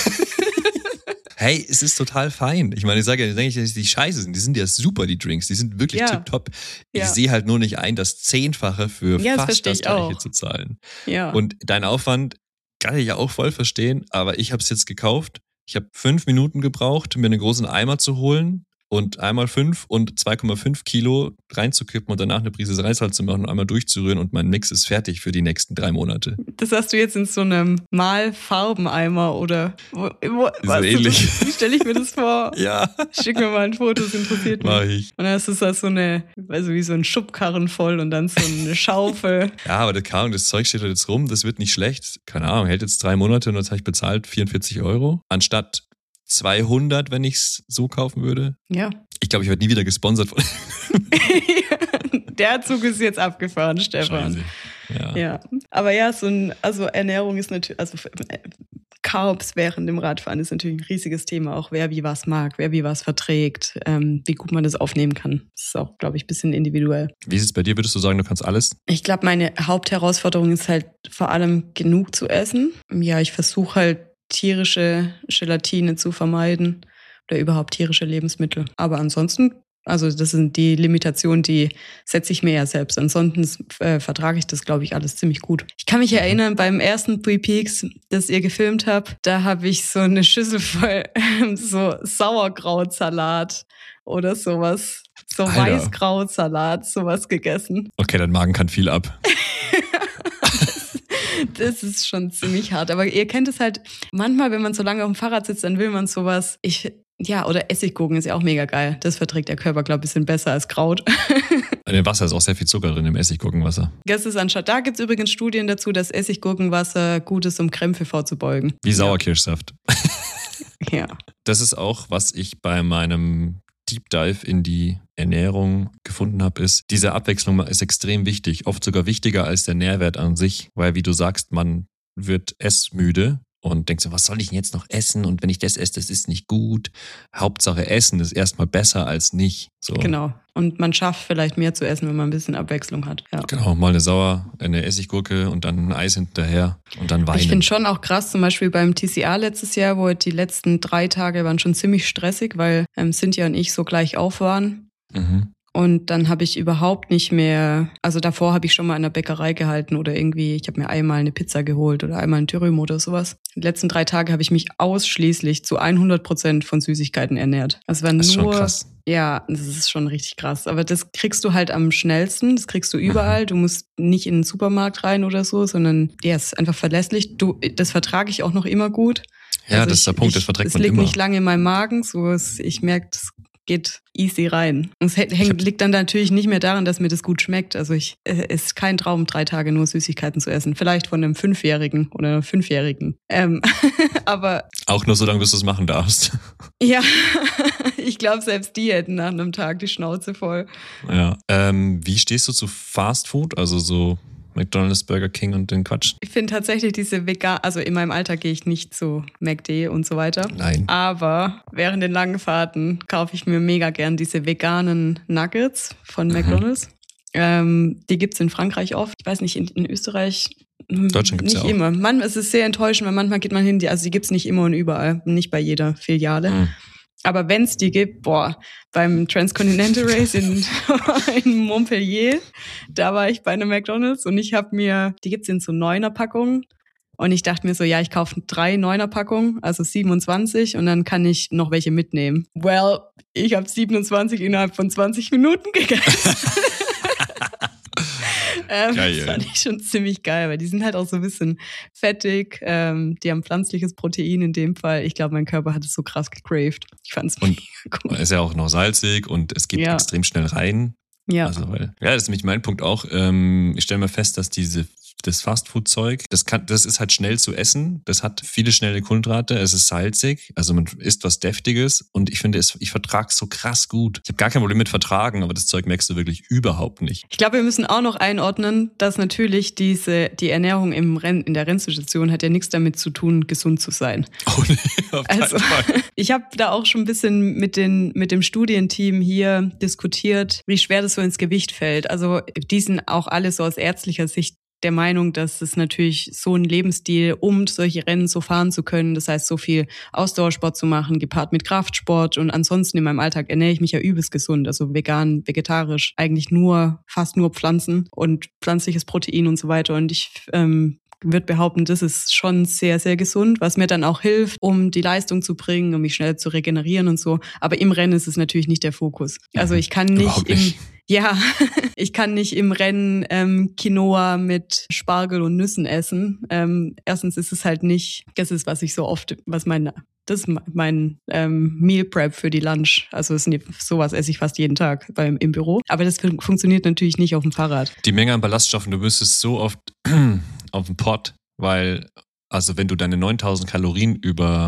Hey, es ist total fein. Ich meine, ich sage ja, denke ich, dass die scheiße sind. Die sind ja super, die Drinks. Die sind wirklich ja. tipptopp. Ich ja. sehe halt nur nicht ein, das Zehnfache für ja, fast das, das Gleiche auch. zu zahlen. Ja. Und dein Aufwand kann ich ja auch voll verstehen, aber ich habe es jetzt gekauft. Ich habe fünf Minuten gebraucht, mir einen großen Eimer zu holen und einmal fünf und zwei Komma fünf Kilo reinzukippen und danach eine Prise Reissalz zu machen und einmal durchzurühren und mein Mix ist fertig für die nächsten drei Monate. Das hast du jetzt in so einem Malfarbeneimer oder wo, wo, so was ähnlich. Das, wie stelle ich mir das vor? Ja. Schick mir mal ein Foto, das interessiert mich. Mach ich. Und dann ist das so eine, also wie so ein Schubkarren voll und dann so eine Schaufel. Ja, aber das, das Zeug steht jetzt rum, das wird nicht schlecht. Keine Ahnung, hält jetzt drei Monate und jetzt habe ich bezahlt vierundvierzig Euro. Anstatt zweihundert, wenn ich es so kaufen würde. Ja. Ich glaube, ich werde nie wieder gesponsert von. Der Zug ist jetzt abgefahren, Stefan. Ja. ja. Aber ja, so ein, also Ernährung ist natürlich, also Carbs während dem Radfahren ist natürlich ein riesiges Thema, auch wer wie was mag, wer wie was verträgt, ähm, wie gut man das aufnehmen kann. Das ist auch, glaube ich, ein bisschen individuell. Wie ist es bei dir? Würdest du sagen, du kannst alles? Ich glaube, meine Hauptherausforderung ist halt vor allem genug zu essen. Ja, ich versuche halt tierische Gelatine zu vermeiden oder überhaupt tierische Lebensmittel. Aber ansonsten, also das sind die Limitationen, die setze ich mir ja selbst. Ansonsten äh, vertrage ich das, glaube ich, alles ziemlich gut. Ich kann mich erinnern, beim ersten Three Peaks, das ihr gefilmt habt, da habe ich so eine Schüssel voll äh, so Sauerkrautsalat oder sowas, so Alter. Weißkrautsalat, sowas gegessen. Okay, dein Magen kann viel ab. Das ist schon ziemlich hart. Aber ihr kennt es halt, manchmal, wenn man so lange auf dem Fahrrad sitzt, dann will man sowas, ich, ja, oder Essiggurken ist ja auch mega geil. Das verträgt der Körper, glaube ich, ein bisschen besser als Kraut. In dem Wasser ist auch sehr viel Zucker drin, im Essiggurkenwasser. Das ist anstatt, da gibt es übrigens Studien dazu, dass Essiggurkenwasser gut ist, um Krämpfe vorzubeugen. Wie Sauerkirschsaft. Ja. Das ist auch, was ich bei meinem Deep Dive in die Ernährung gefunden habe, ist, diese Abwechslung ist extrem wichtig. Oft sogar wichtiger als der Nährwert an sich, weil wie du sagst, man wird essmüde und denkt so, was soll ich denn jetzt noch essen? Und wenn ich das esse, das ist nicht gut. Hauptsache Essen ist erstmal besser als nicht. So. Genau. Und man schafft vielleicht mehr zu essen, wenn man ein bisschen Abwechslung hat. Ja. Genau, mal eine Sauer, eine Essiggurke und dann ein Eis hinterher und dann Wein. Ich finde schon auch krass, zum Beispiel beim T C A letztes Jahr, wo die letzten drei Tage waren schon ziemlich stressig, weil ähm, Cynthia und ich so gleich auf waren. Mhm. Und dann habe ich überhaupt nicht mehr, also davor habe ich schon mal in der Bäckerei gehalten oder irgendwie, ich habe mir einmal eine Pizza geholt oder einmal ein Dürüm oder sowas. Die letzten drei Tage habe ich mich ausschließlich zu hundert Prozent von Süßigkeiten ernährt. Das war Das ist nur, schon krass. Ja, das ist schon richtig krass. Aber das kriegst du halt am schnellsten, das kriegst du überall. Du musst nicht in den Supermarkt rein oder so, sondern der ist einfach verlässlich. Du, das vertrage ich auch noch immer gut. Ja, also das ist der ich, Punkt, ich, das verträgt es man liegt immer. nicht lange in meinem Magen, so es, ich merke, das geht easy rein. Und es hängt, liegt dann natürlich nicht mehr daran, dass mir das gut schmeckt. Also ich, es ist kein Traum, drei Tage nur Süßigkeiten zu essen. Vielleicht von einem Fünfjährigen oder einer Fünfjährigen. Ähm, aber auch nur so lange, bis du es machen darfst. Ja, ich glaube, selbst die hätten nach einem Tag die Schnauze voll. Ja. Ähm, wie stehst du zu Fast Food? Also so McDonald's, Burger King und den Quatsch? Ich finde tatsächlich diese vegan, also in meinem Alltag gehe ich nicht zu McD und so weiter. Nein. Aber während den langen Fahrten kaufe ich mir mega gern diese veganen Nuggets von McDonald's. Mhm. Ähm, die gibt's in Frankreich oft. Ich weiß nicht, in, in Österreich Deutschland gibt's nicht ja auch. immer. Manchmal ist es sehr enttäuschend, weil manchmal geht man hin, die, also die gibt's nicht immer und überall, nicht bei jeder Filiale. Mhm. Aber wenn es die gibt, boah, beim Transcontinental Race in, in Montpellier, da war ich bei einem McDonald's und ich habe mir, die gibt's in so Neuner-Packungen und ich dachte mir so, ja, ich kaufe drei Neuner-Packungen, also siebenundzwanzig und dann kann ich noch welche mitnehmen. Well, ich habe siebenundzwanzig innerhalb von zwanzig Minuten gegessen. Ähm, das fand ich schon ziemlich geil, weil die sind halt auch so ein bisschen fettig. Ähm, die haben pflanzliches Protein in dem Fall. Ich glaube, mein Körper hat es so krass gecraved. Ich fand es mega cool. Ist ja auch noch salzig und es geht ja extrem schnell rein. Ja. Also, weil, ja, das ist nämlich mein Punkt auch. Ähm, ich stelle mal fest, dass diese das Fastfood-Zeug, das kann, das ist halt schnell zu essen, das hat viele schnelle Kohlenhydrate, es ist salzig, also man isst was Deftiges und ich finde, es, ich vertrage es so krass gut. Ich habe gar kein Problem mit Vertragen, aber das Zeug merkst du wirklich überhaupt nicht. Ich glaube, wir müssen auch noch einordnen, dass natürlich diese, die Ernährung im Renn, in der Rennstation hat ja nichts damit zu tun, gesund zu sein. Oh nee, auf keinen also, Fall. Ich habe da auch schon ein bisschen mit, den, mit dem Studienteam hier diskutiert, wie schwer das so ins Gewicht fällt. Also die sind auch alle so aus ärztlicher Sicht der Meinung, dass es natürlich so ein Lebensstil, um solche Rennen so fahren zu können, das heißt so viel Ausdauersport zu machen, gepaart mit Kraftsport und ansonsten in meinem Alltag ernähre ich mich ja übelst gesund, also vegan, vegetarisch, eigentlich nur, fast nur Pflanzen und pflanzliches Protein und so weiter und ich ähm, würde behaupten, das ist schon sehr, sehr gesund, was mir dann auch hilft, um die Leistung zu bringen, um mich schnell zu regenerieren und so. Aber im Rennen ist es natürlich nicht der Fokus. Also ich kann nicht, nicht. im Ja, ich kann nicht im Rennen ähm, Quinoa mit Spargel und Nüssen essen. Ähm, erstens ist es halt nicht, das ist, was ich so oft, was mein, das ist mein ähm, Meal Prep für die Lunch. Also es ist, sowas esse ich fast jeden Tag beim, im Büro. Aber das fun- funktioniert natürlich nicht auf dem Fahrrad. Die Menge an Ballaststoffen, du müsstest so oft auf den Pott, weil, also wenn du deine neuntausend Kalorien über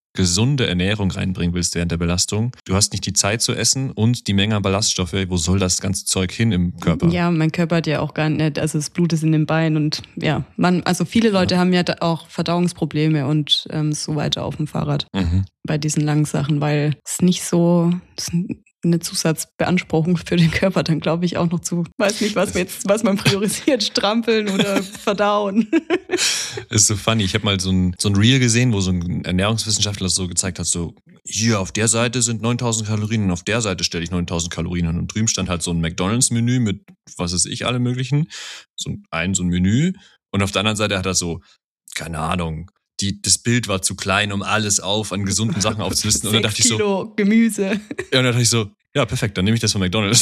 gesunde Ernährung reinbringen willst während der Belastung, du hast nicht die Zeit zu essen und die Menge an Ballaststoffe, wo soll das ganze Zeug hin im Körper? Ja, mein Körper hat ja auch gar nicht, also das Blut ist in den Beinen und ja, man, also viele Leute ja. haben ja auch Verdauungsprobleme und ähm, so weiter auf dem Fahrrad mhm. bei diesen langen Sachen, weil es nicht so, es eine Zusatzbeanspruchung für den Körper dann, glaube ich, auch noch zu, weiß nicht, was man jetzt, was man priorisiert, strampeln oder verdauen. Ist so funny. Ich habe mal so ein, so ein Reel gesehen, wo so ein Ernährungswissenschaftler so gezeigt hat, so, hier auf der Seite sind neuntausend Kalorien und auf der Seite stelle ich neuntausend Kalorien hin. Und drüben stand halt so ein McDonalds-Menü mit, was weiß ich, alle möglichen. So ein, so ein Menü. Und auf der anderen Seite hat er so, keine Ahnung, Die, das Bild war zu klein, um alles auf an gesunden Sachen aufzulisten. Und dann dachte ich so, Kilo Gemüse. Ja, und dann dachte ich so, ja, perfekt, dann nehme ich das von McDonalds.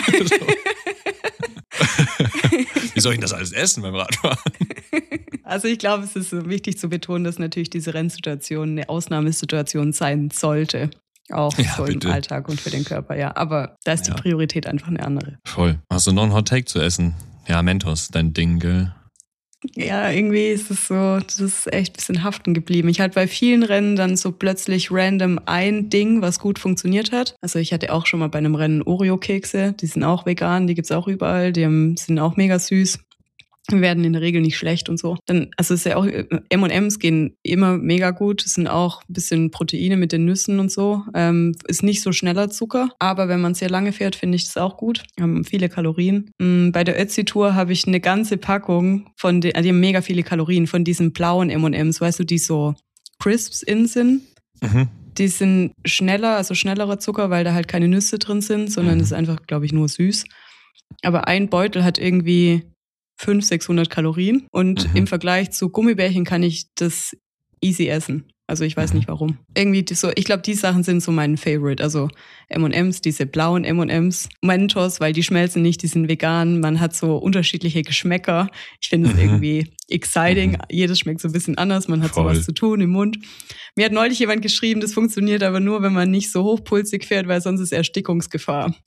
Wie soll ich denn das alles essen beim Radfahren? Also ich glaube, es ist so wichtig zu betonen, dass natürlich diese Rennsituation eine Ausnahmesituation sein sollte. Auch ja, so bitte. Im Alltag und für den Körper, ja. Aber da ist ja. die Priorität einfach eine andere. Voll. Hast du noch einen Hot Take zu essen? Ja, Mentos, dein Ding, gell? Ja, irgendwie ist es so, das ist echt ein bisschen haften geblieben. Ich hatte bei vielen Rennen dann so plötzlich random ein Ding, was gut funktioniert hat. Also ich hatte auch schon mal bei einem Rennen Oreo-Kekse, die sind auch vegan, die gibt's auch überall, die haben, sind auch mega süß. Werden in der Regel nicht schlecht und so. Dann, also es ist ja auch, M und M's gehen immer mega gut. Es sind auch ein bisschen Proteine mit den Nüssen und so. Ähm, ist nicht so schneller Zucker, aber wenn man sehr lange fährt, finde ich das auch gut. Haben viele Kalorien. Ähm, bei der Ötzi-Tour habe ich eine ganze Packung von den, die haben mega viele Kalorien von diesen blauen M und M's, weißt du, die so Crisps in sind. Mhm. Die sind schneller, also schnellerer Zucker, weil da halt keine Nüsse drin sind, sondern es mhm. ist einfach, glaube ich, nur süß. Aber ein Beutel hat irgendwie fünfhundert, sechshundert Kalorien und mhm. im Vergleich zu Gummibärchen kann ich das easy essen. Also ich weiß mhm. nicht warum. Irgendwie so, ich glaube, die Sachen sind so mein Favorite. Also M und M's, diese blauen M und M's, Mentos, weil die schmelzen nicht, die sind vegan. Man hat so unterschiedliche Geschmäcker. Ich finde es mhm. irgendwie exciting. Mhm. Jedes schmeckt so ein bisschen anders. Man hat Voll. sowas zu tun im Mund. Mir hat neulich jemand geschrieben, das funktioniert aber nur, wenn man nicht so hochpulsig fährt, weil sonst ist Erstickungsgefahr.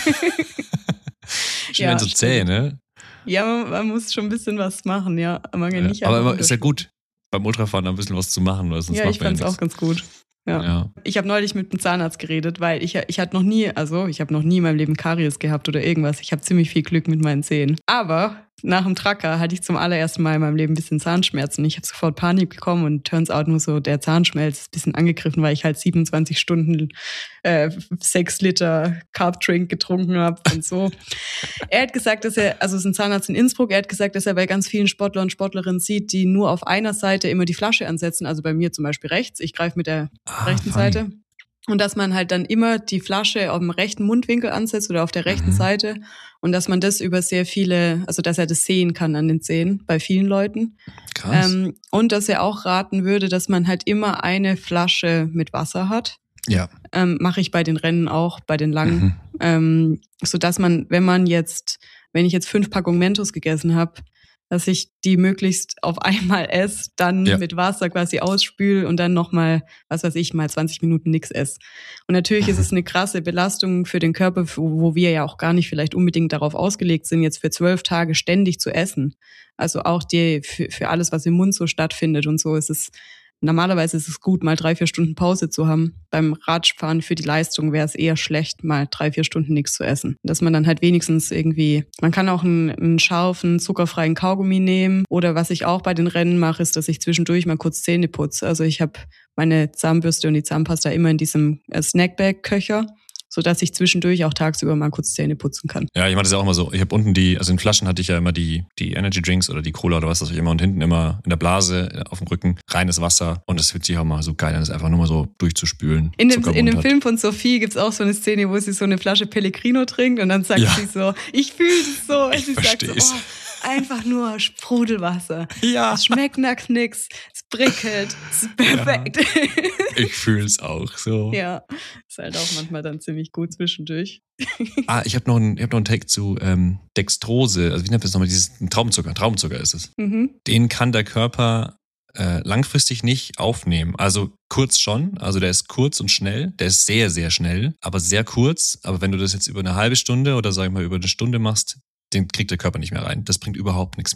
Ich ja, so zäh, ne? Ja, man, man muss schon ein bisschen was machen, ja. Man kann ja, nicht aber ist ja gut, beim Ultrafahren ein bisschen was zu machen. Weil sonst ja, macht ich fand es ja auch ganz gut. Ja. ja. Ich habe neulich mit dem Zahnarzt geredet, weil ich, ich hatte noch nie, also ich habe noch nie in meinem Leben Karies gehabt oder irgendwas. Ich habe ziemlich viel Glück mit meinen Zähnen. Aber nach dem Tracker hatte ich zum allerersten Mal in meinem Leben ein bisschen Zahnschmerzen. Ich habe sofort Panik bekommen und turns out nur so, der Zahnschmelz ist ein bisschen angegriffen, weil ich halt siebenundzwanzig Stunden äh, sechs Liter Carb-Drink getrunken habe und so. Er hat gesagt, dass er, also es ist ein Zahnarzt in Innsbruck, er hat gesagt, dass er bei ganz vielen Sportlern und Sportlerinnen sieht, die nur auf einer Seite immer die Flasche ansetzen, also bei mir zum Beispiel rechts. Ich greife mit der ah, rechten funny. Seite. Und dass man halt dann immer die Flasche auf dem rechten Mundwinkel ansetzt oder auf der rechten mhm. Seite und dass man das über sehr viele, also dass er das sehen kann an den Zähnen bei vielen Leuten. Krass. Ähm, und dass er auch raten würde, dass man halt immer eine Flasche mit Wasser hat. Ja. Ähm, mache ich bei den Rennen auch, bei den langen. Mhm. Ähm, so dass man, wenn man jetzt, wenn ich jetzt fünf Packungen Mentos gegessen habe, dass ich die möglichst auf einmal esse, dann ja. mit Wasser quasi ausspüle und dann nochmal, was weiß ich, mal zwanzig Minuten nichts esse. Und natürlich ist es eine krasse Belastung für den Körper, wo wir ja auch gar nicht vielleicht unbedingt darauf ausgelegt sind, jetzt für zwölf Tage ständig zu essen. Also auch die, für, für alles, was im Mund so stattfindet und so ist es, normalerweise ist es gut, mal drei, vier Stunden Pause zu haben. Beim Radfahren für die Leistung wäre es eher schlecht, mal drei, vier Stunden nichts zu essen. Dass man dann halt wenigstens irgendwie, man kann auch einen, einen scharfen, zuckerfreien Kaugummi nehmen. Oder was ich auch bei den Rennen mache, ist, dass ich zwischendurch mal kurz Zähne putze. Also ich habe meine Zahnbürste und die Zahnpasta immer in diesem Snackbag-Köcher, sodass ich zwischendurch auch tagsüber mal kurz Zähne putzen kann. Ja, ich mache das ja auch immer so. Ich habe unten die, also in Flaschen hatte ich ja immer die, die Energy Drinks oder die Cola oder was das ich immer und hinten immer in der Blase auf dem Rücken reines Wasser und das fühlt sich auch mal so geil an, das einfach nur mal so durchzuspülen. In dem, in dem Film von Sophie gibt's auch so eine Szene, wo sie so eine Flasche Pellegrino trinkt und dann sagt ja. sie so, ich fühle es so. Und ich sie sagt so, oh, einfach nur Sprudelwasser. Ja. Es schmeckt nach nix, es prickelt, es ist perfekt. Ja. Ich fühle es auch so. Ja, ist halt auch manchmal dann ziemlich gut zwischendurch. Ah, ich habe noch einen hab noch einen Take zu ähm, Dextrose, also wie nennt man das nochmal, dieses Traubenzucker, Traubenzucker ist es. Mhm. Den kann der Körper äh, langfristig nicht aufnehmen. Also kurz schon, also der ist kurz und schnell, der ist sehr, sehr schnell, aber sehr kurz. Aber wenn du das jetzt über eine halbe Stunde oder sag ich mal über eine Stunde machst, den kriegt der Körper nicht mehr rein. Das bringt überhaupt nichts mehr.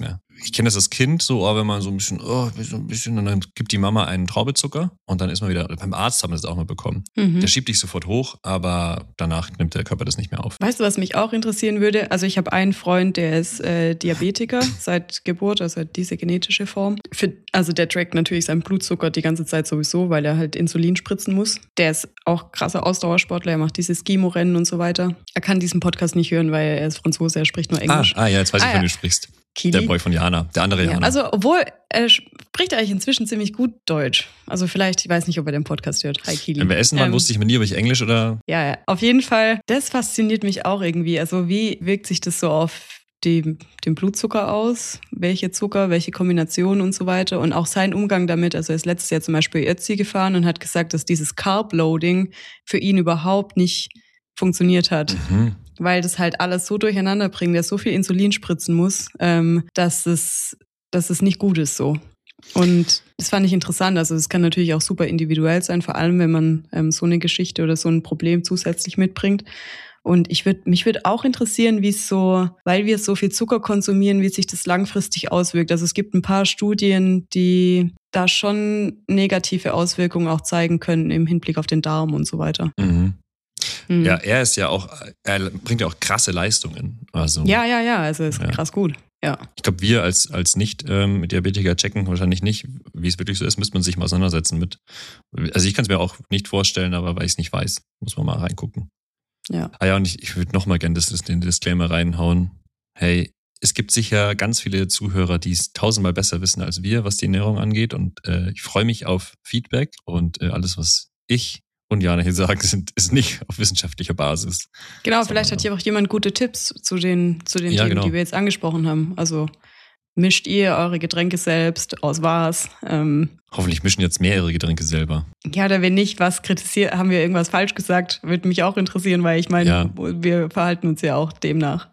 ich kenne das als Kind so, aber wenn man so ein bisschen, oh, so ein bisschen, und dann gibt die Mama einen Traubezucker und dann ist man wieder, beim Arzt haben wir das auch mal bekommen. Mhm. Der schiebt dich sofort hoch, aber danach nimmt der Körper das nicht mehr auf. Weißt du, was mich auch interessieren würde? Also ich habe einen Freund, der ist äh, Diabetiker seit Geburt, also diese genetische Form. Für, also der trackt natürlich seinen Blutzucker die ganze Zeit sowieso, weil er halt Insulin spritzen muss. Der ist auch krasser Ausdauersportler, er macht diese Skimo-Rennen und so weiter. Er kann diesen Podcast nicht hören, weil er ist Franzose, er spricht nur Englisch. Ah, ah ja, jetzt weiß ich, ah, von ja. du sprichst. Kili. Der Boy von Jana, der andere Jana. Ja, also obwohl, er spricht eigentlich inzwischen ziemlich gut Deutsch. Also vielleicht, ich weiß nicht, ob er den Podcast hört. Hi Kili. Wenn wir essen waren, ähm, wusste ich mir nie, ob ich Englisch oder... Ja, ja, auf jeden Fall. Das fasziniert mich auch irgendwie. Also wie wirkt sich das so auf die, den Blutzucker aus? Welche Zucker, welche Kombinationen und so weiter? Und auch sein Umgang damit. Also er ist letztes Jahr zum Beispiel Ötzi gefahren und hat gesagt, dass dieses Carb-Loading für ihn überhaupt nicht funktioniert hat. Mhm. Weil das halt alles so durcheinander bringt, der so viel Insulin spritzen muss, ähm, dass es, dass es nicht gut ist so. Und das fand ich interessant. Also es kann natürlich auch super individuell sein, vor allem wenn man ähm, so eine Geschichte oder so ein Problem zusätzlich mitbringt. Und ich würde, mich würde auch interessieren, wie es so, weil wir so viel Zucker konsumieren, wie sich das langfristig auswirkt. Also es gibt ein paar Studien, die da schon negative Auswirkungen auch zeigen können im Hinblick auf den Darm und so weiter. Mhm. Mhm. Ja, er ist ja auch, er bringt ja auch krasse Leistungen. Also, ja, ja, ja, also ist ja. krass gut. Ja. Ich glaube, wir als, als Nicht-Diabetiker checken wahrscheinlich nicht, wie es wirklich so ist, müsste man sich mal auseinandersetzen mit. Also ich kann es mir auch nicht vorstellen, aber weil ich es nicht weiß, muss man mal reingucken. Ja. Ah ja, und ich, ich würde nochmal gerne das, den Disclaimer reinhauen. Hey, es gibt sicher ganz viele Zuhörer, die es tausendmal besser wissen als wir, was die Ernährung angeht. Und äh, ich freue mich auf Feedback und äh, alles, was ich und Jana hier sagen, sind, ist nicht auf wissenschaftlicher Basis. Genau, vielleicht hat hier auch jemand gute Tipps zu den, zu den ja, Themen, genau. die wir jetzt angesprochen haben. Also mischt ihr eure Getränke selbst? Aus was? Ähm, Hoffentlich mischen jetzt mehr ihre Getränke selber. Ja, oder wenn nicht, was kritisiert, haben wir irgendwas falsch gesagt? Würde mich auch interessieren, weil ich meine, ja. wir verhalten uns ja auch demnach.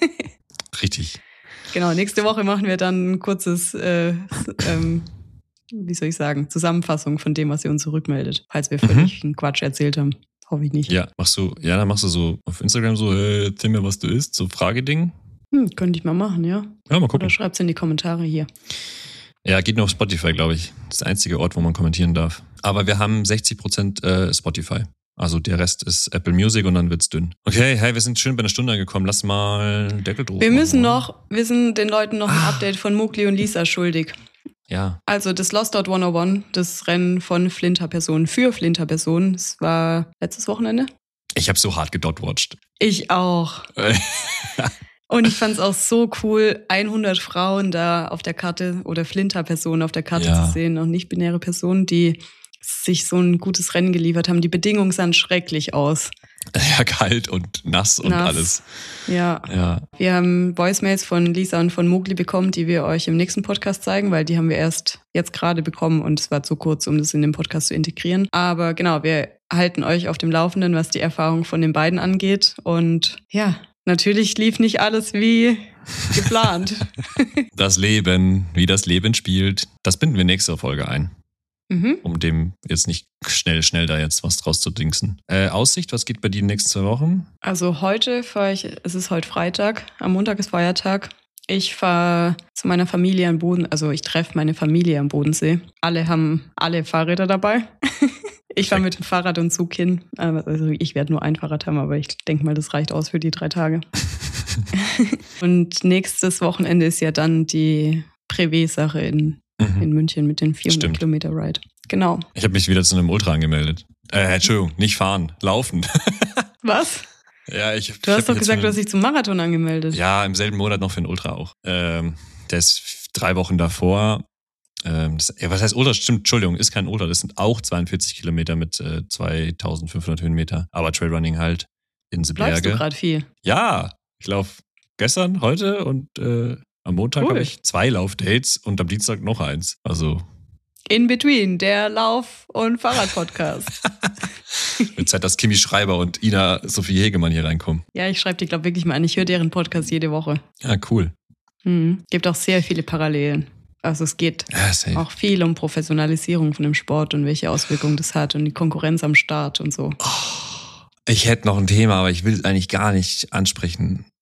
Richtig. Genau, nächste Woche machen wir dann ein kurzes, äh, ähm, wie soll ich sagen, Zusammenfassung von dem, was ihr uns zurückmeldet, falls wir völlig mhm. Quatsch erzählt haben. Hoffe ich nicht. Ja, machst du, ja, dann machst du so auf Instagram so, hey, erzähl mir, was du isst, so Frageding. Hm, könnte ich mal machen, ja. Ja, mal gucken. Oder schreibt's in die Kommentare hier. Ja, geht nur auf Spotify, glaube ich. Das ist der einzige Ort, wo man kommentieren darf. Aber wir haben sechzig Prozent äh, Spotify. Also der Rest ist Apple Music und dann wird's dünn. Okay, hey, wir sind schön bei einer Stunde angekommen. Lass mal einen Deckel drauf. Wir müssen noch, wir sind den Leuten noch ein ah. Update von Mugli und Lisa schuldig. Ja. Also das Lost Dot hundertundeins, das Rennen von Flinter-Personen für Flinter-Personen, das war letztes Wochenende. Ich habe so hart gedotwatcht. Ich auch. Und ich fand es auch so cool, hundert Frauen da auf der Karte oder Flinter-Personen auf der Karte ja. zu sehen, auch nicht-binäre Personen, die sich so ein gutes Rennen geliefert haben. Die Bedingungen sahen schrecklich aus. Ja, kalt und nass und nass. Alles. Ja. ja. Wir haben Voicemails von Lisa und von Mugli bekommen, die wir euch im nächsten Podcast zeigen, weil die haben wir erst jetzt gerade bekommen und es war zu kurz, um das in den Podcast zu integrieren. Aber genau, wir halten euch auf dem Laufenden, was die Erfahrung von den beiden angeht. Und ja, natürlich lief nicht alles wie geplant. Das Leben, wie das Leben spielt, das binden wir nächste Folge ein. Mhm. Um dem jetzt nicht schnell, schnell da jetzt was draus zu dingsen. Äh, Aussicht, was geht bei dir in den nächsten zwei Wochen? Also heute fahre ich, es ist heute Freitag, am Montag ist Feiertag. Ich fahre zu meiner Familie am Boden, also ich treffe meine Familie am Bodensee. Alle haben alle Fahrräder dabei. Ich fahre mit dem Fahrrad und Zug hin. Also ich werde nur ein Fahrrad haben, aber ich denke mal, das reicht aus für die drei Tage. Und nächstes Wochenende ist ja dann die Privé-Sache in Mhm. in München mit den vierhundert Kilometer Ride. Genau. Ich habe mich wieder zu einem Ultra angemeldet. Äh, Entschuldigung, nicht fahren, laufen. Was? Ja, ich. Du hast doch gesagt, du hast dich zum Marathon angemeldet. Ja, im selben Monat noch für einen Ultra auch. Ähm, der ist drei Wochen davor. Ähm, das, ja, was heißt Ultra? Stimmt, Entschuldigung, ist kein Ultra. Das sind auch zweiundvierzig Kilometer mit äh, zweitausendfünfhundert Höhenmeter. Aber Trailrunning halt in den Berge. Läufst du gerade viel? Ja, ich laufe gestern, heute und äh, am Montag cool. habe ich zwei Laufdates und am Dienstag noch eins. Also in between, der Lauf- und Fahrrad-Podcast. Wird Zeit, dass Kimi Schreiber und Ina Sophie Hegemann hier reinkommen. Ja, ich schreibe die, glaube wirklich mal an. Ich höre deren Podcast jede Woche. Ja, cool. Mhm. Gibt auch sehr viele Parallelen. Also es geht ja, auch viel um Professionalisierung von dem Sport und welche Auswirkungen das hat und die Konkurrenz am Start und so. Oh, ich hätte noch ein Thema, aber ich will es eigentlich gar nicht ansprechen.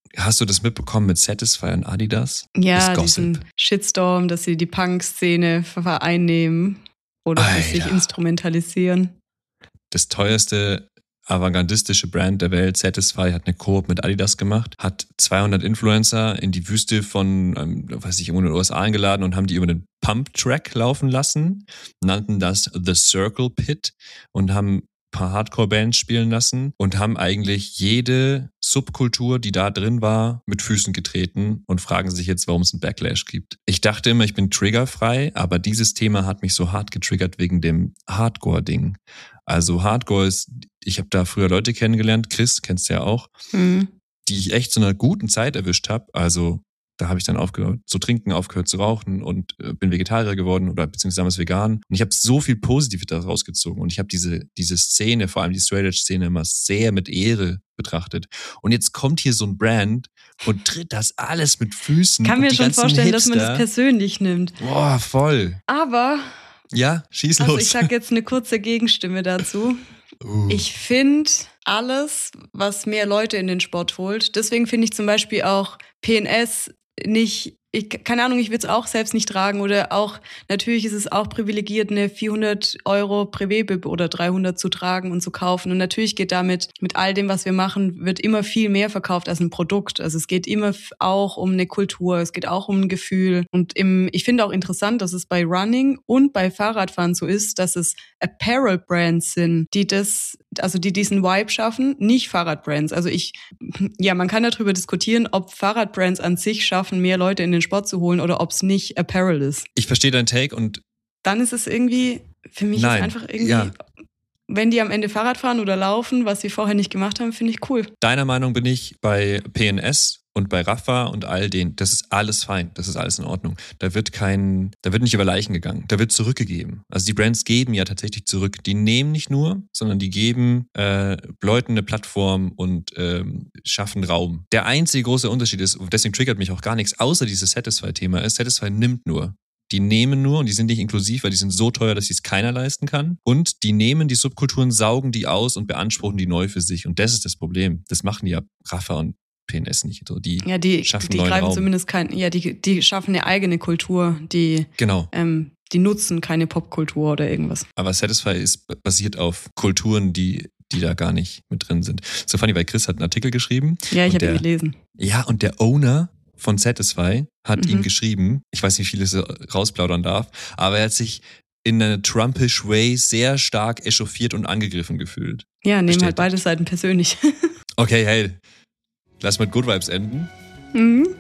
hast du das mitbekommen mit Satisfy und Adidas? Ja, diesen Shitstorm, dass sie die Punk-Szene vereinnehmen oder für sich instrumentalisieren. Das teuerste avantgardistische Brand der Welt, Satisfy, hat eine Koop mit Adidas gemacht, hat zweihundert Influencer in die Wüste von, ähm, weiß ich, in den U S A eingeladen und haben die über den Pump-Track laufen lassen, nannten das The Circle Pit und haben ein paar Hardcore-Bands spielen lassen und haben eigentlich jede Subkultur, die da drin war, mit Füßen getreten und fragen sich jetzt, warum es einen Backlash gibt. Ich dachte immer, ich bin triggerfrei, aber dieses Thema hat mich so hart getriggert wegen dem Hardcore-Ding. Also Hardcore ist, ich habe da früher Leute kennengelernt, Chris, kennst du ja auch, mhm. die ich echt zu einer guten Zeit erwischt habe. Also da habe ich dann aufgehört zu trinken, aufgehört zu rauchen und äh, bin Vegetarier geworden oder beziehungsweise damals vegan. Und ich habe so viel Positives daraus gezogen und ich habe diese diese Szene, vor allem die Straight Edge Szene, immer sehr mit Ehre betrachtet. Und jetzt kommt hier so ein Brand und tritt das alles mit Füßen. Kann mir schon vorstellen, Hipster, dass man das persönlich nimmt. Boah, voll. Aber ja, schieß also los. Ich sage jetzt eine kurze Gegenstimme dazu. Uh. Ich finde alles, was mehr Leute in den Sport holt. Deswegen finde ich zum Beispiel auch P N S nicht, ich, keine Ahnung, ich würde es auch selbst nicht tragen oder auch, natürlich ist es auch privilegiert, eine vierhundert Euro Privé-Bib oder dreihundert zu tragen und zu kaufen. Und natürlich geht damit, mit all dem, was wir machen, wird immer viel mehr verkauft als ein Produkt. Also es geht immer auch um eine Kultur, es geht auch um ein Gefühl. Und im, ich finde auch interessant, dass es bei Running und bei Fahrradfahren so ist, dass es Apparel-Brands sind, die das, also die diesen Vibe schaffen, nicht Fahrradbrands. Also ich, ja, man kann darüber diskutieren, ob Fahrradbrands an sich schaffen, mehr Leute in den Sport zu holen oder ob es nicht Apparel ist. Ich verstehe deinen Take und dann ist es irgendwie, für mich Nein. ist einfach irgendwie, ja. wenn die am Ende Fahrrad fahren oder laufen, was sie vorher nicht gemacht haben, finde ich cool. Deiner Meinung bin ich bei P N S und bei Rafa und all denen, das ist alles fein, das ist alles in Ordnung. Da wird kein, da wird nicht über Leichen gegangen, da wird zurückgegeben. Also die Brands geben ja tatsächlich zurück. Die nehmen nicht nur, sondern die geben äh, Leuten eine Plattform und ähm, schaffen Raum. Der einzige große Unterschied ist, und deswegen triggert mich auch gar nichts, außer dieses Satisfy-Thema ist, Satisfy nimmt nur. Die nehmen nur und die sind nicht inklusiv, weil die sind so teuer, dass sich es keiner leisten kann. Und die nehmen die Subkulturen, saugen die aus und beanspruchen die neu für sich. Und das ist das Problem. Das machen ja Rafa und P N S nicht. So, die ja, die, schaffen die neuen greifen Raum. zumindest kein, ja, die, die schaffen eine eigene Kultur, die, genau. ähm, die nutzen keine Popkultur oder irgendwas. Aber Satisfy ist basiert auf Kulturen, die, die da gar nicht mit drin sind. So funny, weil Chris hat einen Artikel geschrieben. Ja, ich habe ihn gelesen. Ja, und der Owner von Satisfy hat mhm. ihm geschrieben, ich weiß nicht, wie viel es rausplaudern darf, aber er hat sich in einer Trumpish Way sehr stark echauffiert und angegriffen gefühlt. Ja, nehmen halt beide Seiten persönlich. Okay, hey, lass mit Good Vibes enden. Mhm.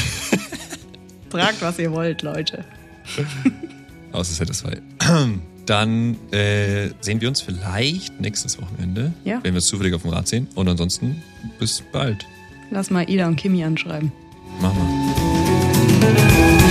Tragt, was ihr wollt, Leute. Außer Satisfy. Dann äh, sehen wir uns vielleicht nächstes Wochenende, ja. wenn wir es zufällig auf dem Rad sehen. Und ansonsten bis bald. Lass mal Ida und Kimi anschreiben. Mach mal.